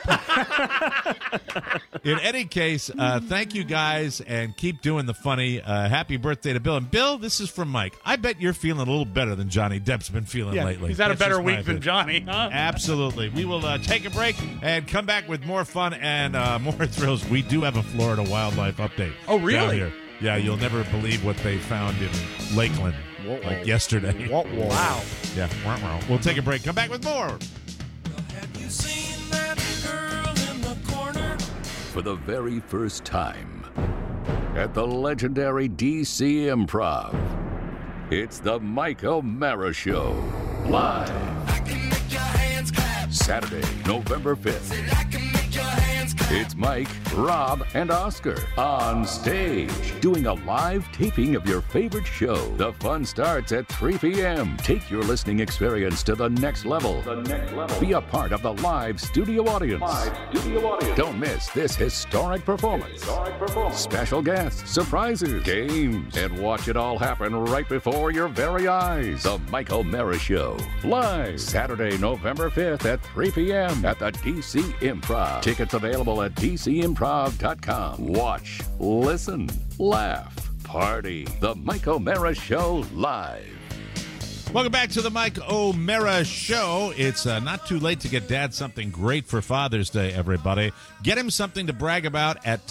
In any case, thank you guys, and keep doing the funny. Happy birthday to Bill. And Bill, this is from Mike. I bet you're feeling a little better than Johnny Depp's been feeling lately. He's had a That's better just my week than opinion. Johnny, huh? Absolutely. We will take a break and come back with more fun and more thrills. We do have a Florida wildlife update. Oh, really? Down here. Yeah, you'll never believe what they found in Lakeland like yesterday. Wow. Yeah. We'll take a break. Come back with more. Have you seen that girl in the corner? For the very first time at the legendary DC Improv, it's the Mike O'Mara Show. Live. I can make your hands clap. Saturday, November 5th. I can make your hands clap. It's Mike, Rob, and Oscar on stage doing a live taping of your favorite show. The fun starts at 3 p.m. Take your listening experience to the next level. Be a part of the live studio audience. Don't miss this historic performance. Special guests, surprises, games, and watch it all happen right before your very eyes. The Mike O'Mara Show. Live Saturday, November 5th at 3 p.m. at the DC Improv. Tickets available at DCImprov.com. Watch, listen, laugh, party. The Mike O'Mara Show live. Welcome back to the Mike O'Mara Show. It's not too late to get Dad something great for Father's Day, everybody. Get him something to brag about at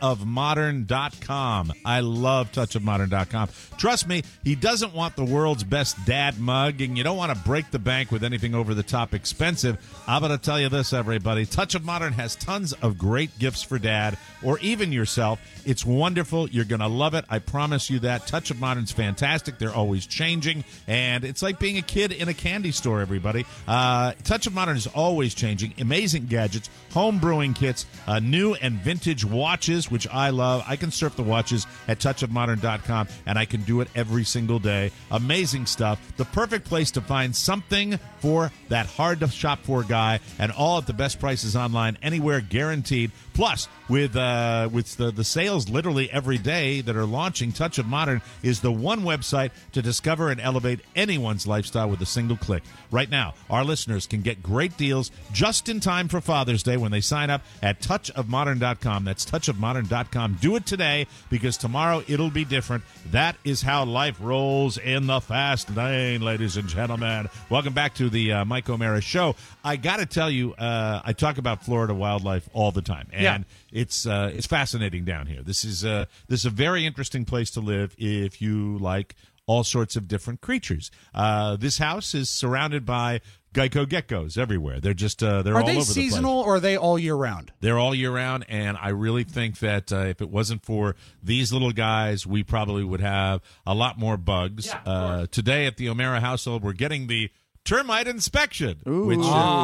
touchofmodern.com. I love touchofmodern.com. Trust me, he doesn't want the world's best dad mug, and you don't want to break the bank with anything over-the-top expensive. I'm going to tell you this, everybody. Touch of Modern has tons of great gifts for Dad or even yourself. It's wonderful. You're going to love it. I promise you that. Touch of Modern's fantastic. They're always changing, and it's like being a kid in a candy store, everybody. Touch of Modern is always changing. Amazing gadgets, home brewing kits, new and vintage watches, which I love. I can surf the watches at touchofmodern.com, and I can do it every single day. Amazing stuff. The perfect place to find something for that hard-to-shop-for guy, and all at the best prices online, anywhere, guaranteed. Plus, with the sales literally every day that are launching, Touch of Modern is the one website to discover and elevate anyone's lifestyle with a single click. Right now, our listeners can get great deals just in time for Father's Day when they sign up at touchofmodern.com. That's touchofmodern.com. Do it today, because tomorrow it'll be different. That is how life rolls in the fast lane, ladies and gentlemen. Welcome back to the Mike O'Mara Show. I got to tell you, I talk about Florida wildlife all the time, and it's fascinating down here. This is a very interesting place to live if you like all sorts of different creatures. This house is surrounded by Geico geckos everywhere. They're just they're all over the place. Are they seasonal or are they all year round? They're all year round, and I really think that if it wasn't for these little guys, we probably would have a lot more bugs. Yeah, today at the O'Mara household, we're getting the termite inspection, which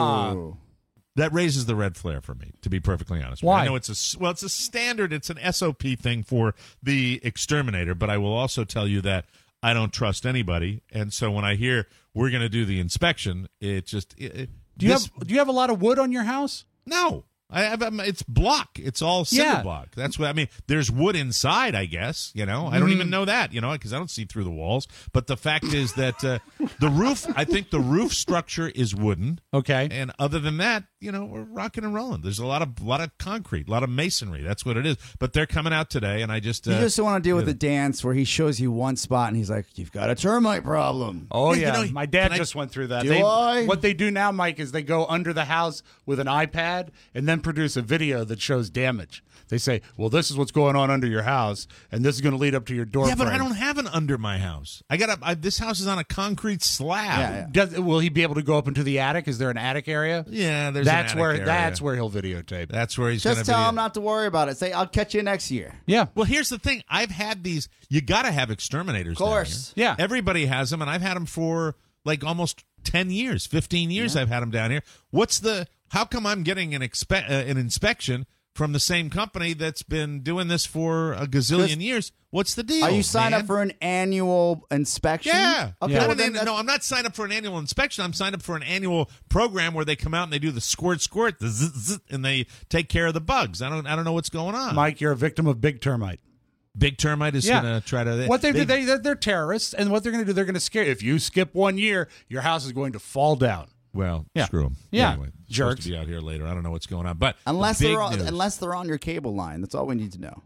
that raises the red flare for me, to be perfectly honest. Why? I know it's a standard, it's an SOP thing for the exterminator, but I will also tell you that I don't trust anybody, and so when I hear we're going to do the inspection, it just Do you have a lot of wood on your house? No. It's block. It's all cinder block. That's what I mean. There's wood inside, I guess. I don't even know that. Because I don't see through the walls. But the fact is that the roof. I think the roof structure is wooden. Okay. And other than that, we're rocking and rolling. There's a lot of concrete, a lot of masonry. That's what it is. But they're coming out today, and I just you just want to deal with the dance where he shows you one spot and he's like, "You've got a termite problem." Oh yeah, my dad just went through that. What they do now, Mike, is they go under the house with an iPad and then produce a video that shows damage. They say, well, this is what's going on under your house, and this is going to lead up to your door Yeah, but frame. I don't have an under my house. This house is on a concrete slab. Will he be able to go up into the attic? Is there an attic area? Yeah, there's that's an attic where area. That's where he'll videotape. That's where he's going to Just tell him not to worry about it. Say, I'll catch you next year. Yeah. Well, here's the thing. I've had these. You got to have exterminators. Of course. Yeah. Everybody has them, and I've had them for like almost 10 years, 15 years. I've had them down here. How come I'm getting an inspection from the same company that's been doing this for a gazillion years? What's the deal? Are you signed up for an annual inspection? Yeah. Okay. Yeah. Well, No, I'm not signed up for an annual inspection. I'm signed up for an annual program where they come out and they do the squirt, the zzz, zzz, and they take care of the bugs. I don't know what's going on. Mike, you're a victim of big termite. Big termite is going to try to. What they're terrorists, and what they're going to do, they're going to scare you. If you skip 1 year, your house is going to fall down. Well, screw them. Yeah, anyway, jerks. Supposed to be out here later. I don't know what's going on, but unless they're on your cable line, that's all we need to know.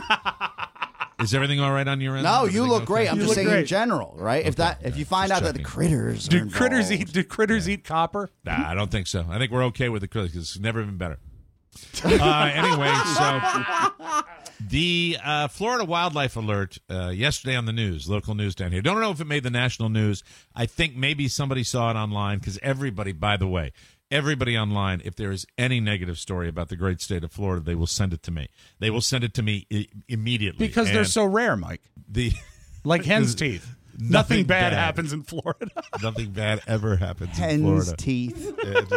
Is everything all right on your end? No, you look great. I'm You just look saying great. in general, right? Okay, If you find out that the critters do critters eat copper? Nah, I don't think so. I think we're okay with the critters because it's never been better. Anyway, so the Florida wildlife alert yesterday on the news, local news down here. Don't know if it made the national news. I think maybe somebody saw it online because everybody, by the way, everybody online, if there is any negative story about the great state of Florida, they will send it to me. They will send it to me immediately. Because they're so rare, Mike. Like hen's teeth. Nothing bad happens in Florida. Nothing bad ever happens in hen's Florida. teeth.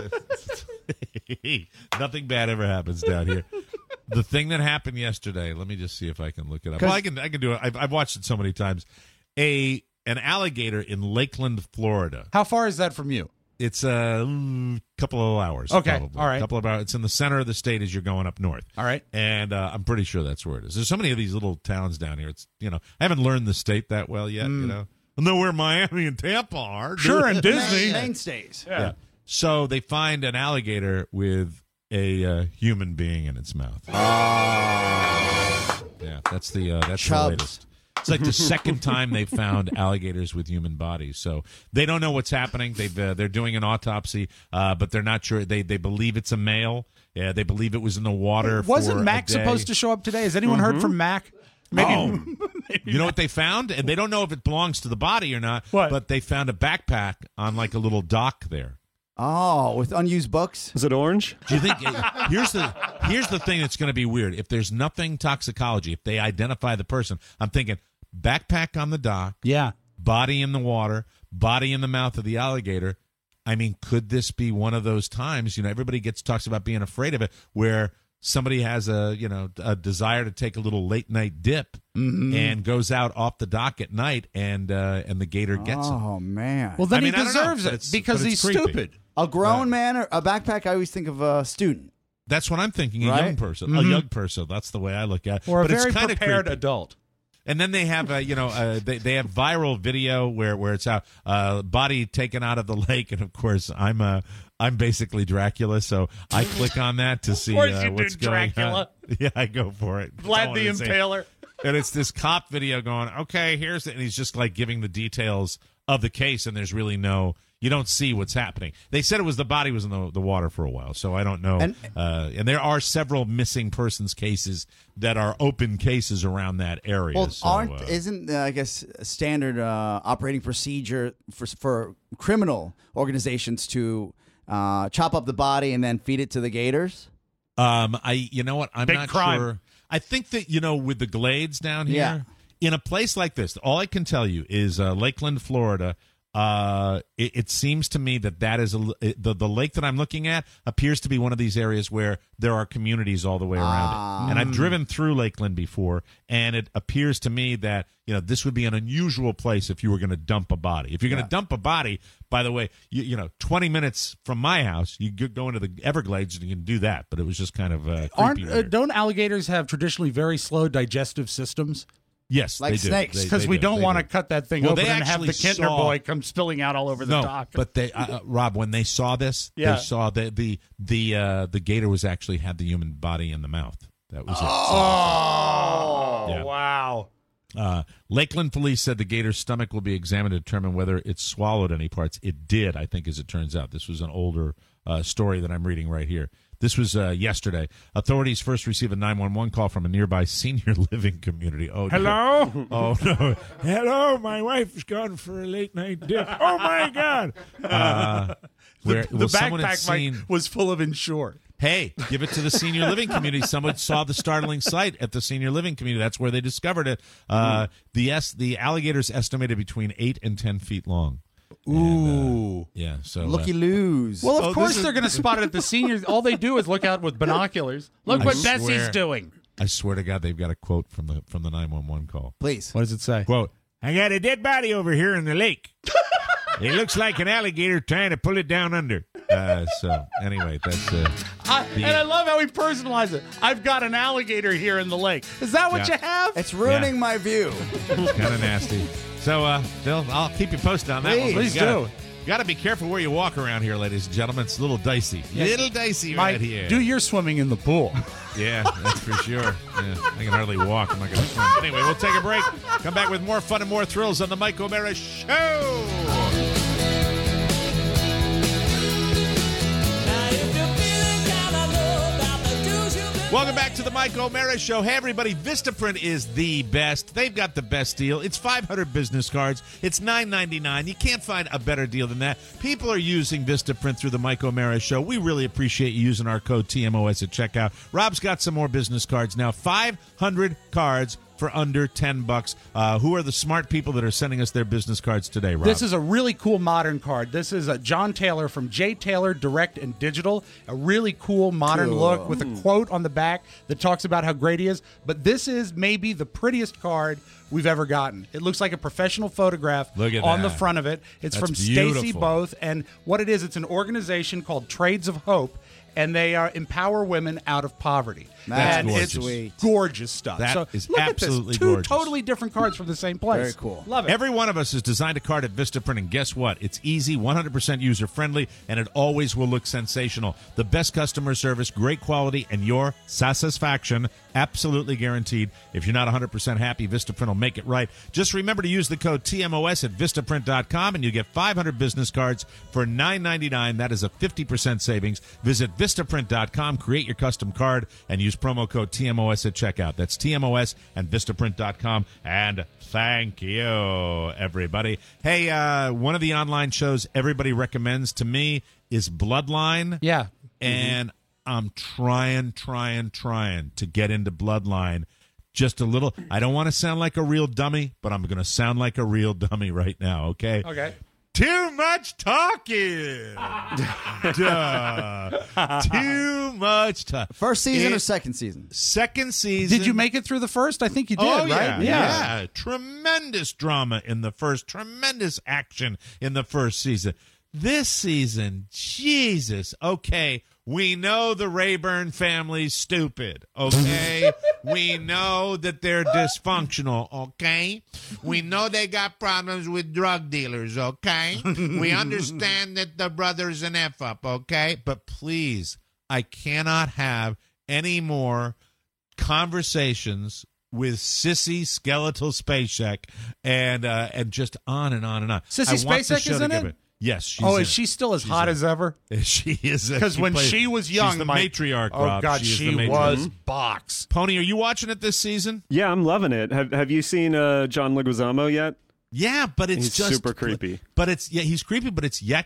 Nothing bad ever happens down here. The thing that happened yesterday, let me just see if I can look it up. Well, I can do it. I've watched it so many times. An alligator in Lakeland, Florida. How far is that from you? It's a couple of hours. Okay, probably. all right. A couple of hours. It's in the center of the state as you're going up north. All right. And I'm pretty sure that's where it is. There's so many of these little towns down here. It's I haven't learned the state that well yet. I know where Miami and Tampa are. Sure, and Disney. Mainstays. Yeah. So they find an alligator with a human being in its mouth. Yeah, that's the latest. It's like the second time they've found alligators with human bodies. So they don't know what's happening. They're doing an autopsy, but they're not sure. They believe it's a male. Yeah, they believe it was in the water. Wasn't Mac supposed to show up today? Has anyone heard from Mac? Maybe you know what they found? And they don't know if it belongs to the body or not. What? But they found a backpack on like a little dock there. Oh, with unused books? Is it orange? Do you think here's the thing that's going to be weird. If there's nothing toxicology, if they identify the person, I'm thinking backpack on the dock, body in the water, body in the mouth of the alligator. I mean, could this be one of those times? Everybody talks about being afraid of it, where somebody has a desire to take a little late night dip and goes out off the dock at night, and the gator gets him. Oh man! Well, then I he don't know, deserves but it because he's creepy. stupid. A grown man or a backpack? I always think of a student. That's what I'm thinking. A Right? young person. A young person. That's the way I look at it. Or a but very it's kinda prepared creepy. adult. And then they have, they have viral video where it's out, body taken out of the lake, and of course I'm basically Dracula, so I click on that to see what's going on. Yeah, I go for it. Vlad the Impaler. And it's this cop video going, okay, here's it, and he's just like giving the details of the case, and there's really you don't see what's happening. They said the body was in the water for a while, so I don't know. And there are several missing persons cases that are open cases around that area. Well, so, isn't I guess standard operating procedure for criminal organizations to chop up the body and then feed it to the gators? You know what? I'm Big not crime. sure. I think that with the glades down here, Yeah. in a place like this, all I can tell you is Lakeland, Florida. it seems to me that is the lake that I'm looking at appears to be one of these areas where there are communities all the way around it. And I've driven through Lakeland before, and it appears to me that this would be an unusual place if you were going to dump a body. If you're going to dump a body, by the way, 20 minutes from my house, you could go into the Everglades and you can do that. But it was just kind of creepy. Don't alligators have traditionally very slow digestive systems? Yes, like they snakes, because we don't want to cut that thing open and have the Kintner boy come spilling out all over the dock. But they, Rob, when they saw this, they saw that the gator was actually had the human body in the mouth. That was it. Wow. Lakeland police said the gator's stomach will be examined to determine whether it swallowed any parts. It did, I think, as it turns out. This was an older story that I'm reading right here. This was yesterday. Authorities first received a 911 call from a nearby senior living community. Oh, hello? Oh, no. Hello, my wife's gone for a late night dinner. Oh, my God. The backpack was full of Ensure. Hey, give it to the senior living community. Someone saw the startling sight at the senior living community. That's where they discovered it. The alligator's estimated between 8 and 10 feet long. Ooh. Yeah, so looky-loos. Well, of course they're going to spot it at the seniors. All they do is look out with binoculars. Look what Bessie's doing. I swear to God, they've got a quote from the 911 call. Please. What does it say? Quote, I got a dead body over here in the lake. It looks like an alligator trying to pull it down under. So, anyway, that's... and I love how he personalized it. I've got an alligator here in the lake. Is that what you have? It's ruining my view. It's kind of nasty. So, Bill, I'll keep you posted on that one. Please do. You got to be careful where you walk around here, ladies and gentlemen. It's a little dicey. Little dicey right here. Do your swimming in the pool. Yeah, that's for sure. Yeah, I can hardly walk. I'm not going to swim. Anyway, we'll take a break. Come back with more fun and more thrills on the Mike O'Mara Show. Welcome back to the Mike O'Mara Show. Hey, everybody, Vistaprint is the best. They've got the best deal. It's 500 business cards. It's $9.99. You can't find a better deal than that. People are using Vistaprint through the Mike O'Mara Show. We really appreciate you using our code TMOS at checkout. Rob's got some more business cards now. 500 cards for under $10. Who are the smart people that are sending us their business cards today, Rob? This is a really cool modern card. This is John Taylor from J. Taylor Direct and Digital. A really cool modern look with a quote on the back that talks about how great he is. But this is maybe the prettiest card we've ever gotten. It looks like a professional photograph on the front of it. It's from Stacy Both. And what it is, it's an organization called Trades of Hope. And they empower women out of poverty. That's gorgeous. It's gorgeous stuff. That is look absolutely at this. Two gorgeous. totally different cards from the same place. Very cool. Love it. Every one of us has designed a card at Vistaprint, and guess what? It's easy, 100% user-friendly, and it always will look sensational. The best customer service, great quality, and your satisfaction absolutely guaranteed. If you're not 100% happy, Vistaprint will make it right. Just remember to use the code TMOS at Vistaprint.com, and you get 500 business cards for $9.99. That is a 50% savings. Visit Vistaprint.com, create your custom card, and use promo code TMOS at checkout. That's TMOS and Vistaprint.com. And thank you, everybody. Hey, one of the online shows everybody recommends to me is Bloodline. Yeah. And I'm trying to get into Bloodline just a little. I don't want to sound like a real dummy, but I'm going to sound like a real dummy right now, okay? Okay. Too much talking. Too much talking. First season or second season? Second season. Did you make it through the first? I think you did, right? Yeah. Tremendous drama in the first. Tremendous action in the first season. This season, Jesus. Okay, we know the Rayburn family's stupid, okay? We know that they're dysfunctional, okay? We know they got problems with drug dealers, okay? We understand that the brother's an F-up, okay? But please, I cannot have any more conversations with Sissy Skeletal Spacek and just on and on and on. Sissy Spacek is in it? Yes. She's is she still as hot as ever? She is. Because when she was young, she's the matriarch, Rob. Oh, God, she was box. Pony, are you watching it this season? Yeah, I'm loving it. Have you seen John Leguizamo yet? Yeah, but it's He's just super creepy. But it's he's creepy. But it's yak.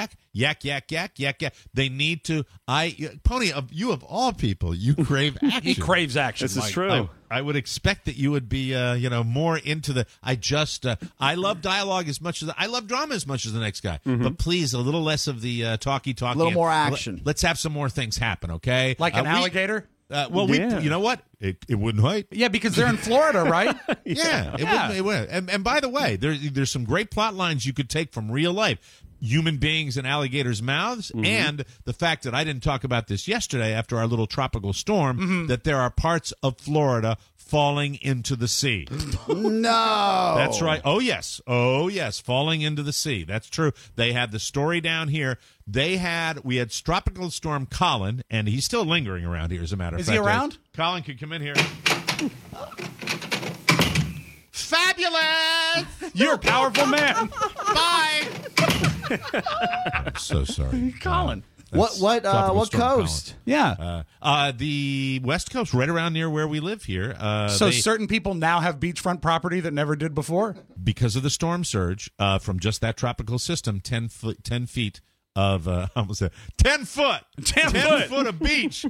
They need to. Pony, you of all people, you crave action. He craves action. This is Mike. true. I would expect that you would be, more into the. I love dialogue as much as I love drama as much as the next guy. Mm-hmm. But please, a little less of the talky. A little more action. Let's have some more things happen, okay? Like an alligator? You know what? It wouldn't hurt. Yeah, because they're in Florida, right? Yeah, it wouldn't. And by the way, there's some great plot lines you could take from real life. Human beings in alligators' mouths, and the fact that I didn't talk about this yesterday after our little tropical storm, that there are parts of Florida falling into the sea. No. That's right. Oh, yes, falling into the sea. That's true. They had the story down here. We had Tropical Storm Colin, and he's still lingering around here, as a matter of fact. Is he around? Colin could come in here. Fabulous! You're a powerful man. Bye! I'm so sorry. Colin. What coast? Colin. Yeah. The West Coast, right around near where we live here. So certain people now have beachfront property that never did before? Because of the storm surge from just that tropical system, 10 feet of 10 foot of beach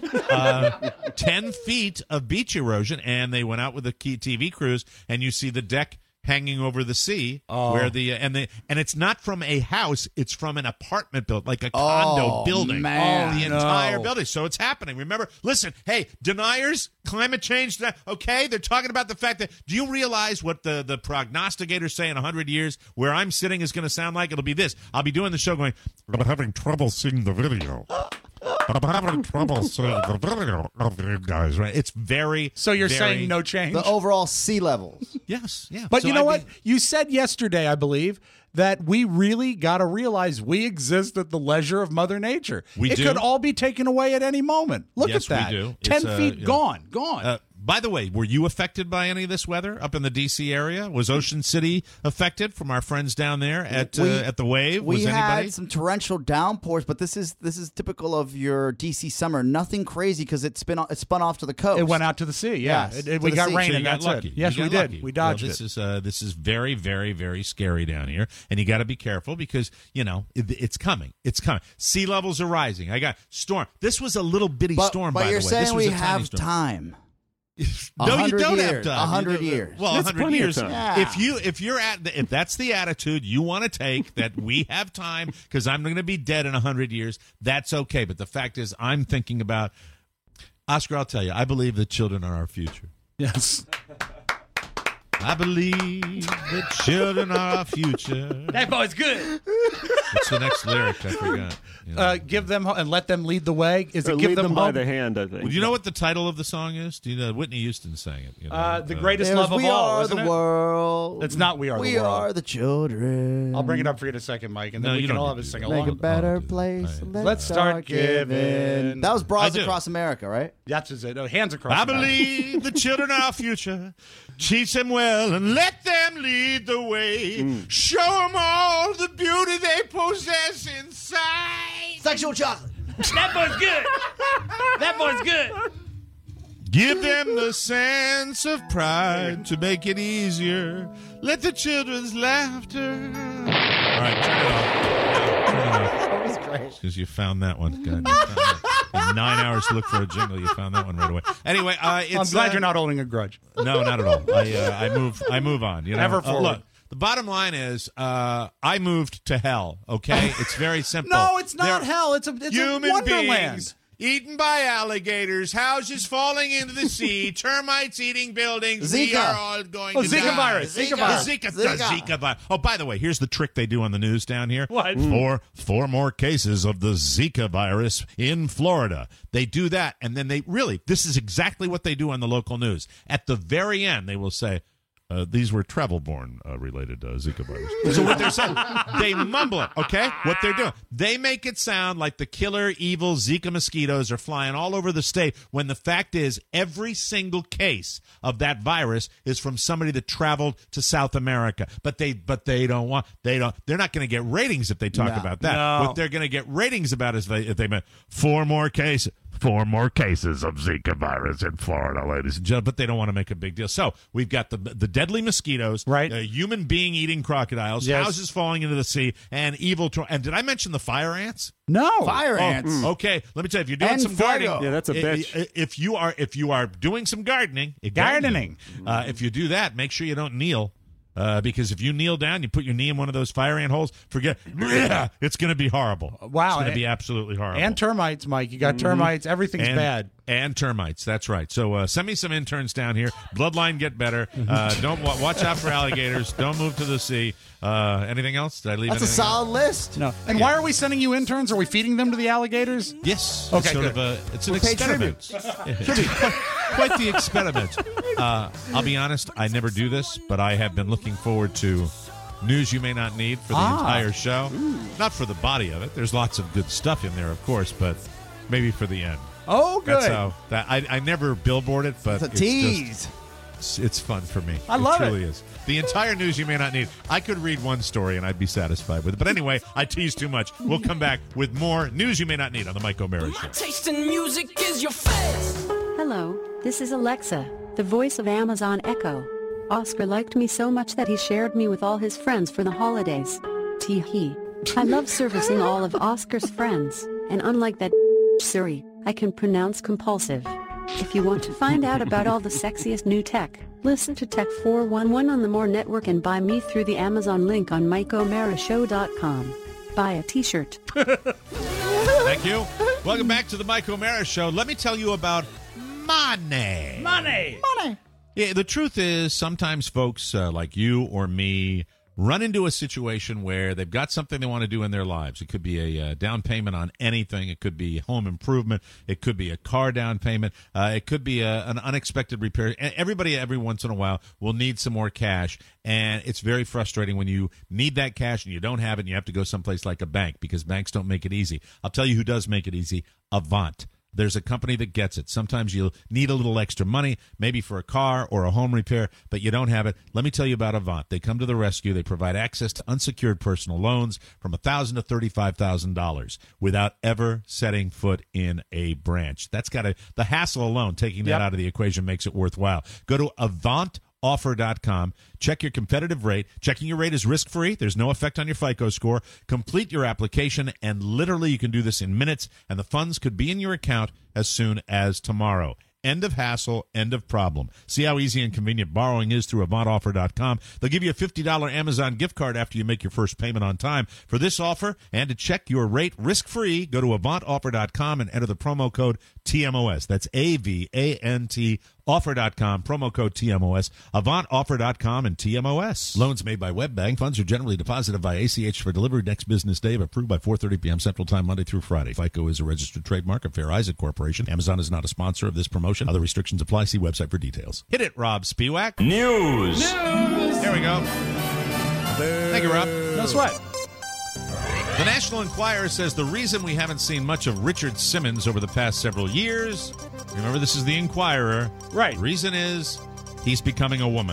10 feet of beach erosion, and they went out with the TV crews, and you see the deck hanging over the sea, where and it's not from a house, it's from an apartment building, like a condo building. Man. The entire building. So it's happening. Remember, listen, hey, deniers, climate change, okay? They're talking about the fact that, do you realize what the prognosticators say in 100 years, where I'm sitting is going to sound like? It'll be this. I'll be doing the show going, I'm having trouble seeing the video. But I'm having trouble seeing the video of you guys, right? It's very. So you're saying no change? The overall sea levels. Yes, yeah. But you know what? You said yesterday, I believe, that we really got to realize we exist at the leisure of Mother Nature. It could all be taken away at any moment. Look at that. We do. 10 feet gone. By the way, were you affected by any of this weather up in the D.C. area? Was Ocean City affected from our friends down there at the Wave? We Was anybody? had some torrential downpours, but this is typical of your D.C. summer. Nothing crazy because it spun off to the coast. It went out to the sea. Yeah, Yes, we got rain, So and you got that's lucky. it. Yes, You we got did. lucky. We dodged it. This is very, very, very scary down here, and you got to be careful because it's coming. It's coming. Sea levels are rising. I got storm. This was a little bitty storm. But by you're the way. saying This was we a tiny have storm. time. No, you don't have time. 100 years. Well, That's 100 plenty of years. time. Yeah. If that's the attitude you want to take, that we have time because I'm going to be dead in 100 years, that's okay. But the fact is, I'm thinking about Oscar. I'll tell you, I believe that children are our future. Yes. I believe that children are our future. That boy's good. What's the next lyric? I forgot. Give them and let them lead the way. Is it give lead them by home? the hand, I think. Well, do you know what the title of the song is? Do you know? Whitney Houston sang it. The greatest love of we all. are isn't the it? world. It's not We Are the We World. are the children. I'll bring it up for you in a second, Mike, and then we you can don't all need have a to sing do Make along. a better Oh, place. right. Let's start giving. That was Bras I do. Across America, right? That's it. Oh, hands across. I the back. believe the children are our future. Teach them well and let them lead the way. Show them all the beauty they possess inside. Sexual chocolate. That boy's good. That boy's good. Give them the sense of pride to make it easier. Let the children's laughter. All right, turn it off. That was great. Because you found that one. God, you found that. In 9 hours to look for a jingle, you found that one right away. Anyway, it's, I'm glad you're not holding a grudge. No, not at all. I move on. You know? Ever forward. Look, the bottom line is, I moved to hell. Okay, it's very simple. No, it's not There- hell. It's a Human wonderland. beings eaten by alligators, houses falling into the sea, termites eating buildings. We Zika. are all going to Zika die. virus. Zika virus. The Zika virus. Oh, by the way, here's the trick they do on the news down here. What? Four more cases of the Zika virus in Florida. They do that, and then this is exactly what they do on the local news. At the very end, they will say, these were travel-borne related Zika virus. So what they're saying, they mumble it, okay? What they're doing, they make it sound like the killer, evil Zika mosquitoes are flying all over the state, when the fact is every single case of that virus is from somebody that traveled to South America. But they're not going to get ratings if they talk about that. No. What they're going to get ratings about is if they meant 4 more cases. 4 more cases of Zika virus in Florida, ladies and gentlemen. But they don't want to make a big deal. So we've got the deadly mosquitoes, right? A human being eating crocodiles, houses falling into the sea, and evil. And did I mention the fire ants? No, fire ants. Okay, let me tell you, if you're doing some gardening, yeah, that's a bitch. If you are doing some gardening, if you do that, make sure you don't kneel. Because if you kneel down, you put your knee in one of those fire ant holes, forget it's going to be horrible. Wow. It's going to be absolutely horrible. And termites, Mike. You got termites. Everything's bad. And termites. That's right. So send me some interns down here. Bloodline, get better. Don't watch out for alligators. Don't move to the sea. Anything else? Did I leave That's a solid list. No. And why are we sending you interns? Are we feeding them to the alligators? Yes. Okay, it's an experiment. Quite the experiment. I'll be honest, I never do this, but I have been looking forward to news you may not need for the entire show. Not for the body of it. There's lots of good stuff in there, of course, but maybe for the end. Oh, good. That's how I never billboard it, but it's a tease. It's fun for me. I love it. It truly is. The entire news you may not need. I could read one story and I'd be satisfied with it. But anyway, I tease too much. We'll come back with more news you may not need on the Mike O'Mara Show. My taste in music is your face. Hello, this is Alexa, the voice of Amazon Echo. Oscar liked me so much that he shared me with all his friends for the holidays. Tee-hee. I love servicing all of Oscar's friends, and unlike that Siri, I can pronounce compulsive. If you want to find out about all the sexiest new tech, listen to Tech 411 on the More Network and buy me through the Amazon link on MikeO'MaraShow.com. Buy a t-shirt. Thank you. Welcome back to the Mike O'Mara Show. Let me tell you about money. Money. Yeah, the truth is sometimes folks like you or me run into a situation where they've got something they want to do in their lives. It could be a down payment on anything. It could be home improvement. It could be a car down payment. It could be an unexpected repair. Everybody every once in a while will need some more cash, and it's very frustrating when you need that cash and you don't have it and you have to go someplace like a bank because banks don't make it easy. I'll tell you who does make it easy, Avant. There's a company that gets it. Sometimes you'll need a little extra money, maybe for a car or a home repair, but you don't have it. Let me tell you about Avant. They come to the rescue. They provide access to unsecured personal loans from $1,000 to $35,000 without ever setting foot in a branch. That's the hassle alone, taking that out of the equation makes it worthwhile. Go to AvantOffer.com. Check your competitive rate. Checking your rate is risk-free. There's no effect on your FICO score. Complete your application, and literally you can do this in minutes, and the funds could be in your account as soon as tomorrow. End of hassle, end of problem. See how easy and convenient borrowing is through AvantOffer.com. They'll give you a $50 Amazon gift card after you make your first payment on time. For this offer and to check your rate risk-free, go to AvantOffer.com and enter the promo code TMOS. That's AVANT Offer.com, promo code TMOS, AvantOffer.com, and TMOS. Loans made by WebBank. Funds are generally deposited by ACH for delivery next business day, if approved by 4:30 p.m. Central Time, Monday through Friday. FICO is a registered trademark of Fair Isaac Corporation. Amazon is not a sponsor of this promotion. Other restrictions apply. See website for details. Hit it, Rob Spiewak. News. There we go. Thank you, Rob. No sweat. The National Enquirer says the reason we haven't seen much of Richard Simmons over the past several years, remember this is the Enquirer, right? The reason is he's becoming a woman.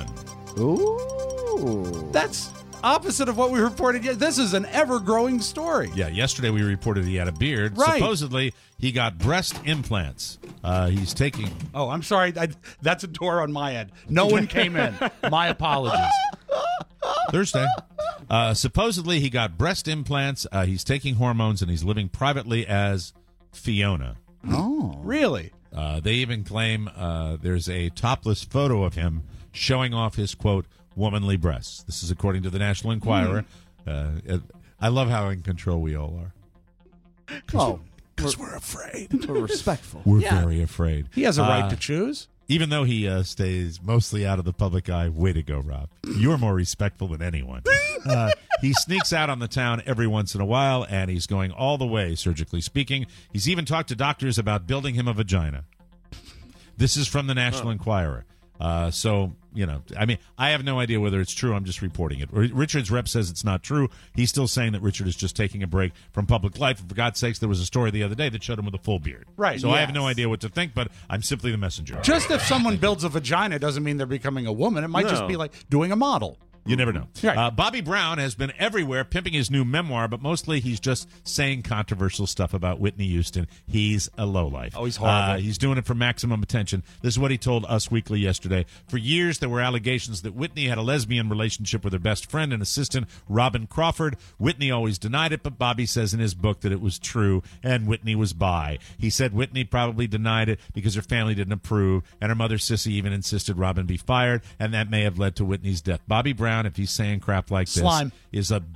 Ooh. That's opposite of what we reported. This is an ever-growing story. Yeah, yesterday we reported he had a beard. Right. Supposedly he got breast implants. He's taking... Oh, I'm sorry. That's a door on my end. No one came in. My apologies. Thursday. Supposedly he got breast implants. He's taking hormones, and he's living privately as Fiona. Oh. Really? They even claim there's a topless photo of him showing off his, quote, womanly breasts. This is according to the National Enquirer. I love how in control we all are. Because we're afraid. We're respectful. We're very afraid. He has a right to choose. Even though he stays mostly out of the public eye. Way to go, Rob. You're more respectful than anyone. He sneaks out on the town every once in a while, and he's going all the way, surgically speaking. He's even talked to doctors about building him a vagina. This is from the National Enquirer. So, you know, I mean, I have no idea whether it's true. I'm just reporting it. Richard's rep says it's not true. He's still saying that Richard is just taking a break from public life. For God's sakes, there was a story the other day that showed him with a full beard. Right. So I have no idea what to think, but I'm simply the messenger. Just if someone builds a vagina doesn't mean they're becoming a woman. It might just be like doing a model. You never know. Right. Bobby Brown has been everywhere pimping his new memoir, but mostly he's just saying controversial stuff about Whitney Houston. He's a lowlife. Oh, he's horrible. He's doing it for maximum attention. This is what he told Us Weekly yesterday. For years, there were allegations that Whitney had a lesbian relationship with her best friend and assistant, Robin Crawford. Whitney always denied it, but Bobby says in his book that it was true, and Whitney was bi. He said Whitney probably denied it because her family didn't approve, and her mother, Sissy, even insisted Robin be fired, and that may have led to Whitney's death. Bobby Brown, if he's saying crap like this, Slime. is a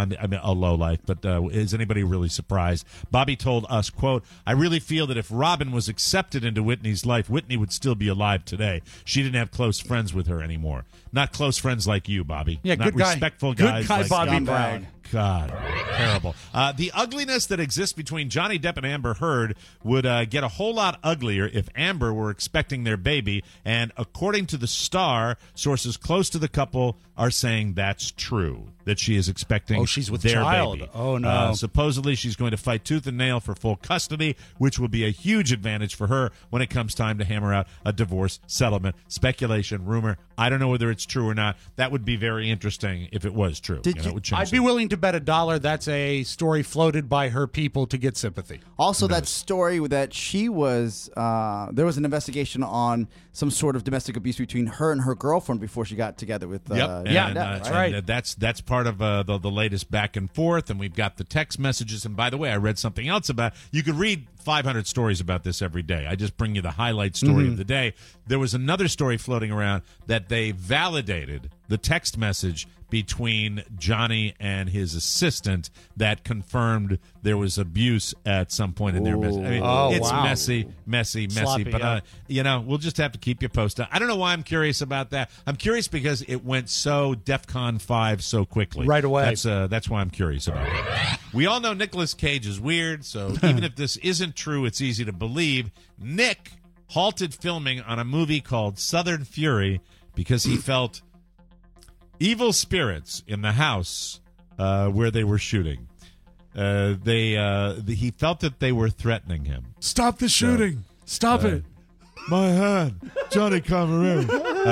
lowlife, but is anybody really surprised? Bobby told Us, quote, I really feel that if Robin was accepted into Whitney's life, Whitney would still be alive today. She didn't have close friends with her anymore. Not close friends like you, Bobby. Yeah, Not good guy. respectful Good guys guy, like Bobby you. Brown. God, terrible. The ugliness that exists between Johnny Depp and Amber Heard would get a whole lot uglier if Amber were expecting their baby, and according to the Star, sources close to the couple are saying that's true, that she is expecting she's with their child. baby. Oh, no. Supposedly she's going to fight tooth and nail for full custody, which will be a huge advantage for her when it comes time to hammer out a divorce settlement. Speculation, rumor. I don't know whether it's true or not. That would be very interesting if it was true. It would change I'd be willing to bet $1 that's a story floated by her people to get sympathy. Also, that story that she was, there was an investigation on some sort of domestic abuse between her and her girlfriend before she got together with that's right? And that's part of the latest back and forth, and we've got the text messages. And by the way, I read something else about, you could read 500 stories about this every day. I just bring you the highlight story of the day. There was another story floating around that they validated the text message between Johnny and his assistant that confirmed there was abuse at some point in their message. I mean, it's messy. Sloppy, But, we'll just have to keep you posted. I don't know why I'm curious about that. I'm curious because it went so DEFCON 5 so quickly. Right away. That's why I'm curious about it. We all know Nicolas Cage is weird, so even if this isn't true, it's easy to believe. Nick halted filming on a movie called Southern Fury because he felt evil spirits in the house where they were shooting. He felt that they were threatening him. Stop the shooting. Stop it. My hand, Johnny Cameron.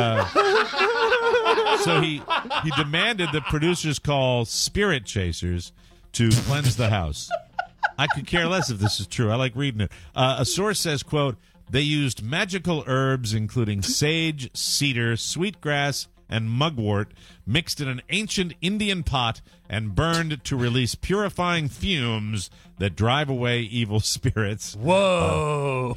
So he demanded that producers call spirit chasers to cleanse the house. I could care less if this is true. I like reading it. A source says, quote, they used magical herbs including sage, cedar, sweetgrass, and mugwort mixed in an ancient Indian pot and burned to release purifying fumes that drive away evil spirits. Whoa.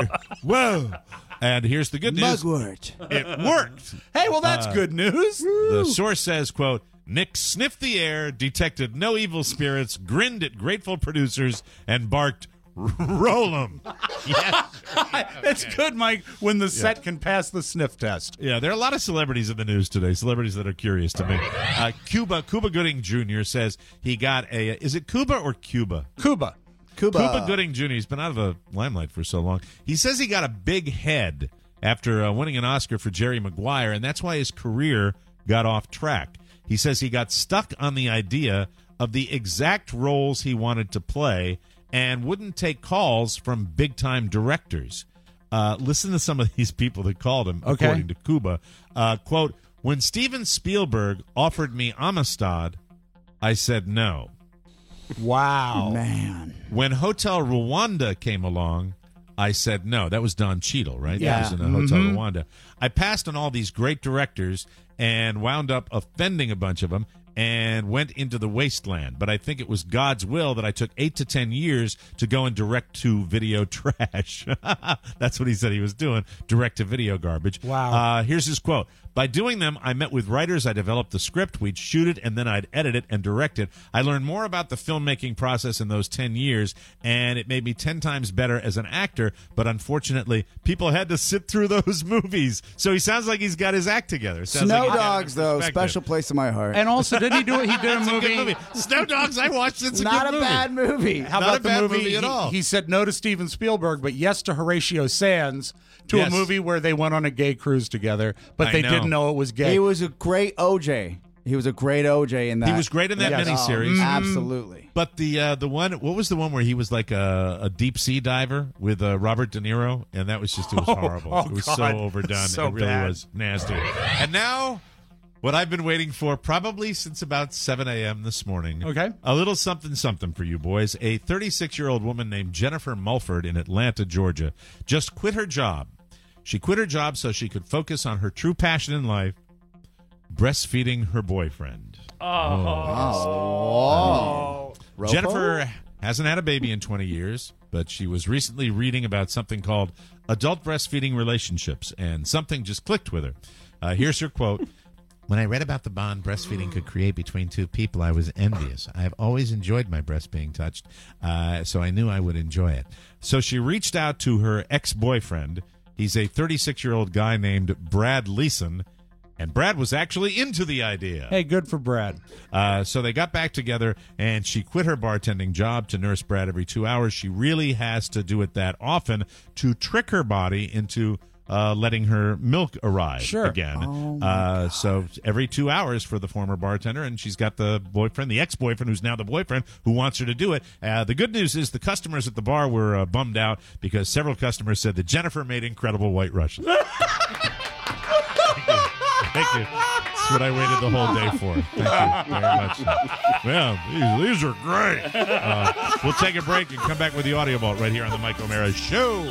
Whoa. And here's the good news. Mugwort. It worked. Hey, well, that's good news. The source says, quote, Nick sniffed the air, detected no evil spirits, grinned at grateful producers, and barked, roll 'em. Yes. It's good, Mike, when the set can pass the sniff test. Yeah, there are a lot of celebrities in the news today, celebrities that are curious to me. Cuba Gooding Jr. says he got is it Cuba or Cuba? Cuba Gooding Jr. He's been out of the limelight for so long. He says he got a big head after winning an Oscar for Jerry Maguire, and that's why his career got off track. He says he got stuck on the idea of the exact roles he wanted to play and wouldn't take calls from big-time directors. Listen to some of these people that called him, according to Cuba. Quote, when Steven Spielberg offered me Amistad, I said no. Wow. Man. When Hotel Rwanda came along, I said no. That was Don Cheadle, right? Yeah. That was in Hotel Rwanda. I passed on all these great directors and wound up offending a bunch of them and went into the wasteland. But I think it was God's will that I took 8 to 10 years to go and direct-to-video trash. That's what he said he was doing, direct-to-video garbage. Wow. Here's his quote. By doing them, I met with writers, I developed the script, we'd shoot it, and then I'd edit it and direct it. I learned more about the filmmaking process in those 10 years, and it made me 10 times better as an actor, but unfortunately, people had to sit through those movies. So he sounds like he's got his act together. Snow Dogs, though, special place in my heart. And also, didn't he do it? He did a movie. Snow Dogs, I watched. It's not a good a bad movie. How Not about a bad the movie at all. He said no to Steven Spielberg, but yes to Horatio Sands, to Yes. a movie where they went on a gay cruise together, but I they know. didn't know it was gay. He was a great OJ. He was a great OJ in that. He was great in that Yes. miniseries. Absolutely. But the one, what was the one where he was like a deep sea diver with Robert De Niro, and that was just, it was horrible. It was so God. overdone. So it really bad. was nasty. And now What I've been waiting for probably since about 7 a.m. this morning. Okay. A little something for you boys. A 36-year-old woman named Jennifer Mulford in Atlanta, Georgia, just quit her job. She quit her job so she could focus on her true passion in life, breastfeeding her boyfriend. Jennifer hasn't had a baby in 20 years, but she was recently reading about something called adult breastfeeding relationships, and something just clicked with her. Here's her quote. When I read about the bond breastfeeding could create between two people, I was envious. I have always enjoyed my breast being touched, so I knew I would enjoy it. So she reached out to her ex-boyfriend. He's a 36-year-old guy named Brad Leeson, and Brad was actually into the idea. Hey, good for Brad. So they got back together, and she quit her bartending job to nurse Brad every 2 hours. She really has to do it that often to trick her body into letting her milk arrive again. So every 2 hours for the former bartender, and she's got the boyfriend, the ex-boyfriend, who's now the boyfriend, who wants her to do it. The good news is the customers at the bar were bummed out because several customers said that Jennifer made incredible White Russians. Thank you. That's what I waited the whole day for. Thank you very much. Man, these are great. We'll take a break and come back with the audio vault right here on the Mike O'Mara Show.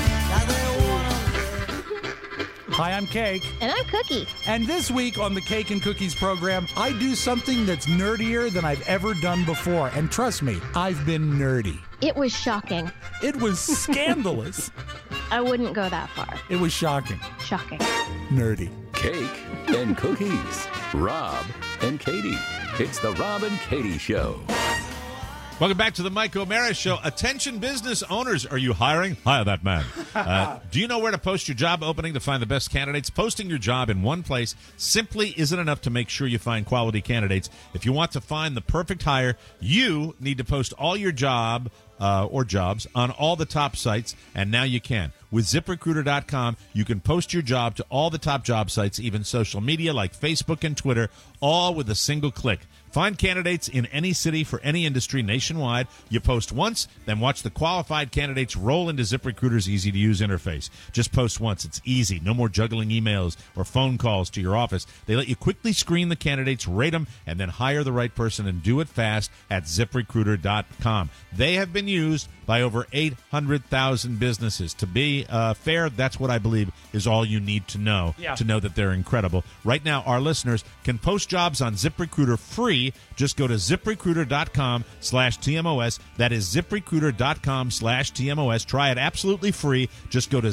Hi, I'm Cake. And I'm Cookie. And this week on the Cake and Cookies program, I do something that's nerdier than I've ever done before. And trust me, I've been nerdy. It was shocking. It was scandalous. I wouldn't go that far. It was shocking. Shocking. Nerdy. Cake and Cookies. Rob and Katie. It's the Rob and Katie Show. Welcome back to the Mike O'Mara Show. Attention business owners, are you hiring? Hire that man. Do you know where to post your job opening to find the best candidates? Posting your job in one place simply isn't enough to make sure you find quality candidates. If you want to find the perfect hire, you need to post all your job or jobs on all the top sites, and now you can. With ZipRecruiter.com, you can post your job to all the top job sites, even social media like Facebook and Twitter, all with a single click. Find candidates in any city for any industry nationwide. You post once, then watch the qualified candidates roll into ZipRecruiter's easy-to-use interface. Just post once. It's easy. No more juggling emails or phone calls to your office. They let you quickly screen the candidates, rate them, and then hire the right person, and do it fast at ZipRecruiter.com. They have been used by over 800,000 businesses. To be fair, that's what I believe is all you need to know to know that they're incredible. Right now, our listeners can post jobs on ZipRecruiter free. Just go to ZipRecruiter.com/TMOS. That is ZipRecruiter.com/TMOS. Try it absolutely free. Just go to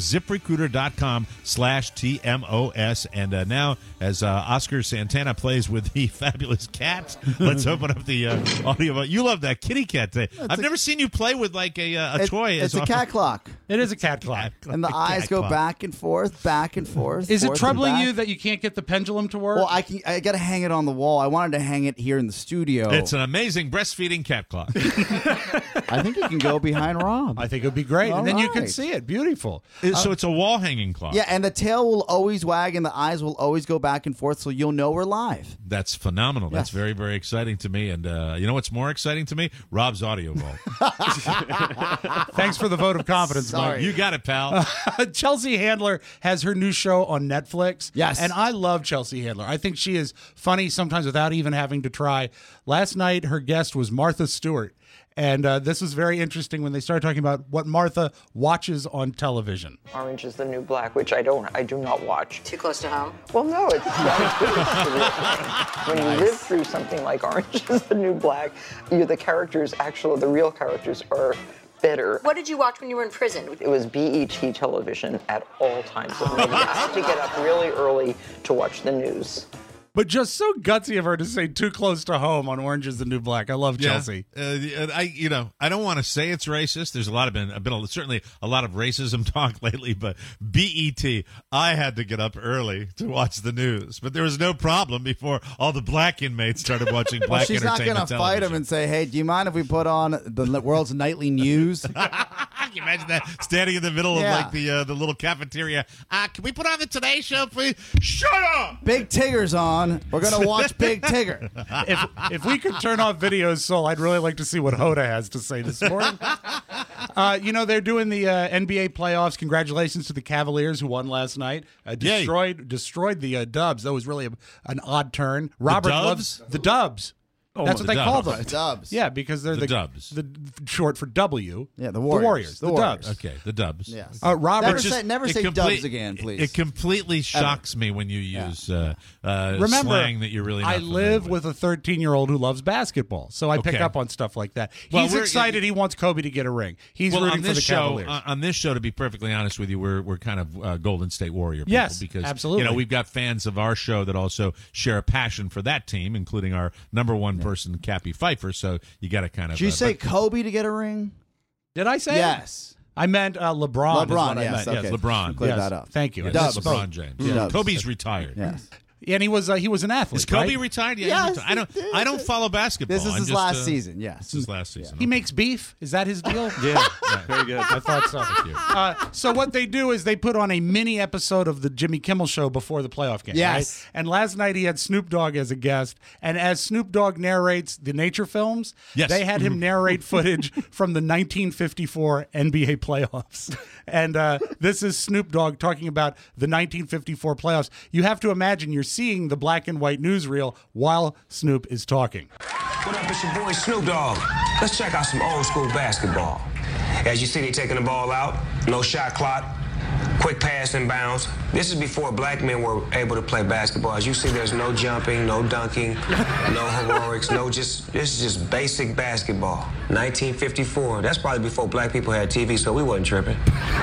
ZipRecruiter.com/TMOS. And now, as Oscar Santana plays with the fabulous cat, let's open up the audio. You love that kitty cat today. I've never seen you play with like a toy. It's a cat clock. It is a cat clock. And the eyes go back and forth, back and forth. Is it forth troubling you that you can't get the pendulum to work? Well, I got to hang it on the wall. I wanted to hang it here in the studio. It's an amazing breastfeeding cat clock. I think it can go behind Rob. I think it would be great. All and then you right. can see it. Beautiful. So it's a wall hanging clock. Yeah, and the tail will always wag and the eyes will always go back and forth, so you'll know we're live. That's phenomenal. That's very, very exciting to me. And you know what's more exciting to me? Rob's audio vault. Thanks for the vote of confidence, Mike. You got it, pal. Chelsea Handler has her new show on Netflix. Yes. And I love Chelsea Handler. I think she is funny sometimes without even having to try. Last night, her guest was Martha Stewart. And this was very interesting when they started talking about what Martha watches on television. Orange is the New Black, which I do not watch. Too close to home? Well, no, it's when you live through something like Orange is the New Black, the characters, the real characters are better. What did you watch when you were in prison? It was BET television at all times. So I had to get up really early to watch the news. But just so gutsy of her to say too close to home on Orange is the New Black. I love Chelsea. I don't want to say it's racist. There's certainly a lot of racism talk lately, but BET, I had to get up early to watch the news. But there was no problem before all the black inmates started watching black she's entertainment not going to fight him and say, hey, do you mind if we put on the world's nightly news? Can you imagine that? Standing in the middle of like the little cafeteria. Can we put on the Today Show, please? Shut up! Big Tigger's on. on. We're gonna watch Big Tigger. If we could turn off videos, Soul, I'd really like to see what Hoda has to say this morning. They're doing the NBA playoffs. Congratulations to the Cavaliers who won last night. Destroyed the Dubs. That was really an odd turn. Robert loves the Dubs. Oh, That's what they call them. The Dubs. Yeah, because they're The Dubs. The short for W. Yeah, the Warriors. The Dubs. Okay, the Dubs. Yes. Robert, never say Dubs again, please. It completely shocks me when you use remember, slang that you're really not I live with a 13-year-old who loves basketball, so I pick up on stuff like that. He's excited. He wants Kobe to get a ring. He's rooting for the Cavaliers. On this show, to be perfectly honest with you, we're kind of Golden State Warrior people. Yes, because, absolutely. We've got fans of our show that also share a passion for that team, including our number one person, Cappy Pfeiffer, so you got to kind of... Did you say Kobe to get a ring? Did I say yes? I meant LeBron. LeBron, yes. Okay. Yes. LeBron. Clear that up. Thank you. Dubs. LeBron James. Dubs. Kobe's retired. Yes. And he was an athlete. Is Kobe right? retired? Yeah, Yes, he's retired. I don't follow basketball. This is his last season, yes. This is his last season. He makes beef? Is that his deal? Yeah, very good. I thought so. So what they do is they put on a mini episode of the Jimmy Kimmel Show before the playoff game. Yes. Right? And last night he had Snoop Dogg as a guest. And as Snoop Dogg narrates the nature films, they had him narrate footage from the 1954 NBA playoffs. And this is Snoop Dogg talking about the 1954 playoffs. You have to imagine you're seeing the black and white newsreel while Snoop is talking. What up, it's your boy Snoop Dogg. Let's check out some old school basketball. As you see, they taking the ball out, no shot clock, quick pass and bounce. This is before black men were able to play basketball. As you see, there's no jumping, no dunking, no heroics, this is just basic basketball. 1954, that's probably before black people had TV, so we wasn't tripping.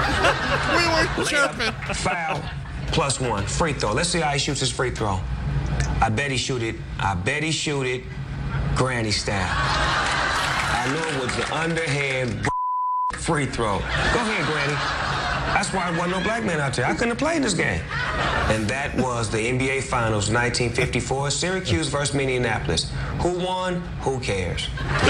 We weren't tripping. Foul, +1, free throw. Let's see how he shoots his free throw. I bet he shoot it granny style. I know it was the underhand free throw. Go ahead, granny. That's why there wasn't no black man out there. I couldn't have played this game. And that was the NBA Finals 1954, Syracuse versus Minneapolis. Who won? Who cares?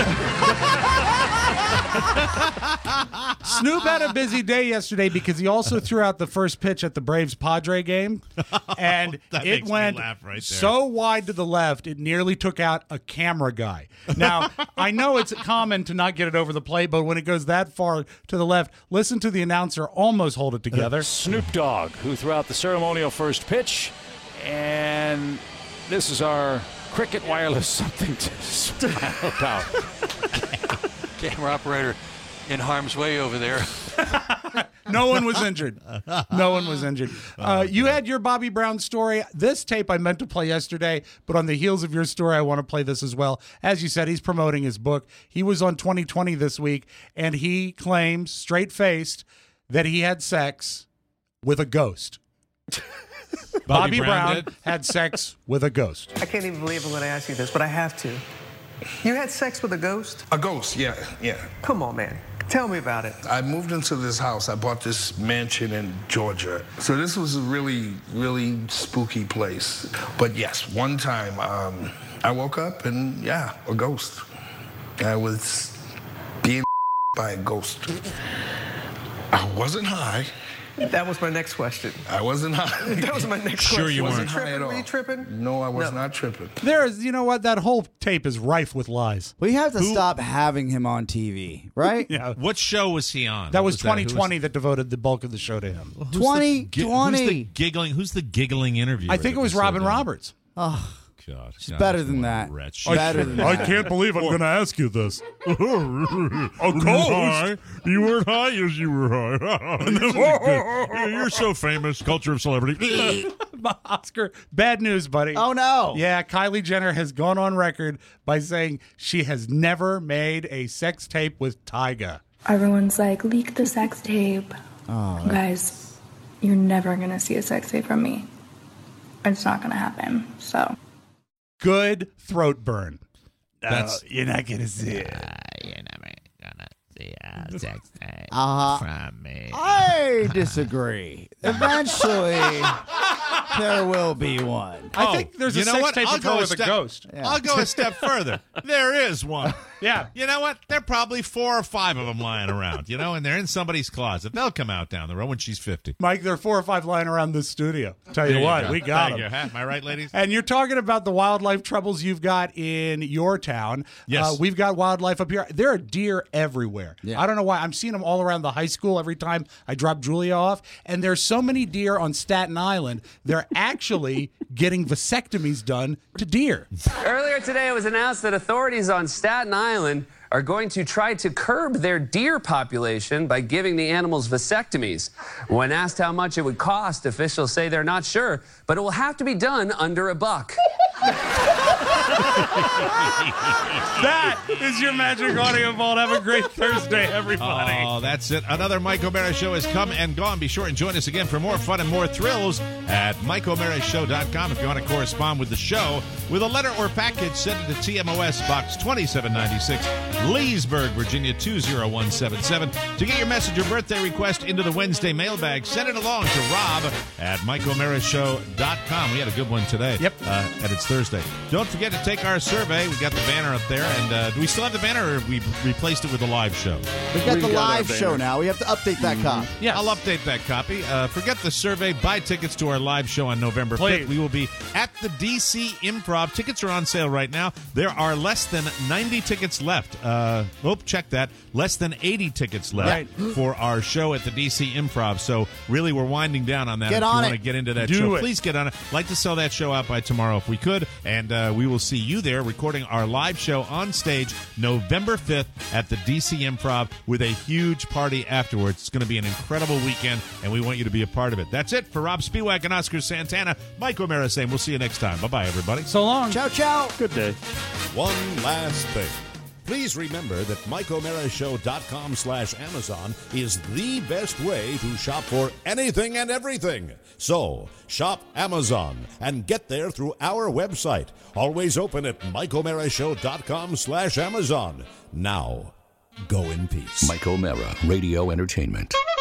Snoop had a busy day yesterday because he also threw out the first pitch at the Braves-Padre game, and it went so wide to the left, it nearly took out a camera guy. Now, I know it's common to not get it over the plate, but when it goes that far to the left, listen to the announcer almost hold it together. Snoop Dogg, who threw out the ceremonial first pitch, and this is our Cricket Wireless something to smile about. Camera operator in harm's way over there. No one was injured. No one was injured. You had your Bobby Brown story. This tape I meant to play yesterday, but on the heels of your story, I want to play this as well. As you said, he's promoting his book. He was on 2020 this week, and he claims, straight-faced, that he had sex with a ghost. Bobby Brown had sex with a ghost. I can't even believe I'm going to ask you this, but I have to. You had sex with a ghost? A ghost, yeah. Come on, man. Tell me about it. I moved into this house. I bought this mansion in Georgia. So this was a really, really spooky place. But yes, one time I woke up and, a ghost. I was being by a ghost. I wasn't high. That was my next question. I wasn't high. That was my next question. Sure you weren't. High at all. Were you tripping? No, I was not tripping. There's, you know what? That whole tape is rife with lies. We have to stop having him on TV, right? Yeah. What show was he on? That was 2020 that devoted the bulk of the show to him. 2020. Who's the giggling interviewer? I think it was Robin Roberts. Oh. God, she's better than that. Better than that. I can't believe I'm going to ask you this. You weren't high as you were high. You're so famous. Culture of celebrity. Oscar, bad news, buddy. Oh, no. Yeah, Kylie Jenner has gone on record by saying she has never made a sex tape with Tyga. Everyone's like, leak the sex tape. Oh, guys, you're never going to see a sex tape from me. It's not going to happen, so... Good throat burn. You're not going to see it. You're never going to see a sex tape from me. I disagree. Eventually, there will be one. I think there's a sex tape of her with a ghost. Yeah. I'll go a step further. There is one. Yeah. You know what? There are probably 4 or 5 of them lying around, and they're in somebody's closet. They'll come out down the road when she's 50. Mike, there are 4 or 5 lying around this studio. Tell you what, we got them. Am I right, ladies? And you're talking about the wildlife troubles you've got in your town. Yes. We've got wildlife up here. There are deer everywhere. Yeah. I don't know why. I'm seeing them all around the high school every time I drop Julia off. And there's so many deer on Staten Island, they're actually getting vasectomies done to deer. Earlier today, it was announced that authorities on Staten Island are going to try to curb their deer population by giving the animals vasectomies. When asked how much it would cost, officials say they're not sure, but it will have to be done under $1. That is your Magic Audio Vault. Have a great Thursday, everybody. Oh, that's it. Another Mike O'Mara Show has come and gone. Be sure and join us again for more fun and more thrills at MikeO'MaraShow.com. If you want to correspond with the show with a letter or package, send it to TMOS Box 2796, Leesburg, Virginia 20177. To get your message or birthday request into the Wednesday mailbag, send it along to Rob at MikeO'MaraShow.com. We had a good one today. Yep. And it's Thursday. Don't forget to take our survey. We got the banner up there. And do we still have the banner, or have we replaced it with a live show? We've got the live show now. We have to update that copy. Yeah, I'll update that copy. Forget the survey. Buy tickets to our live show on November 5th. We will be at the DC Improv. Tickets are on sale right now. There are less than 90 tickets left. Check that. Less than 80 tickets left for our show at the DC Improv. So really, we're winding down on that. Get if on you it. want to get into that Do show, it. please get on it. Like to sell that show out by tomorrow if we could. And we will see you there recording our live show on stage November 5th at the DC Improv with a huge party afterwards. It's going to be an incredible weekend, and we want you to be a part of it. That's it for Rob Spiewak and Oscar Santana. Mike O'Mara saying we'll see you next time. Bye-bye, everybody. So long. Ciao, ciao. Good day. One last thing. Please remember that MikeO'MaraShow.com/Amazon is the best way to shop for anything and everything. So, shop Amazon and get there through our website. Always open at MikeO'MaraShow.com/Amazon. Now, go in peace. Mike O'Mara, Radio Entertainment.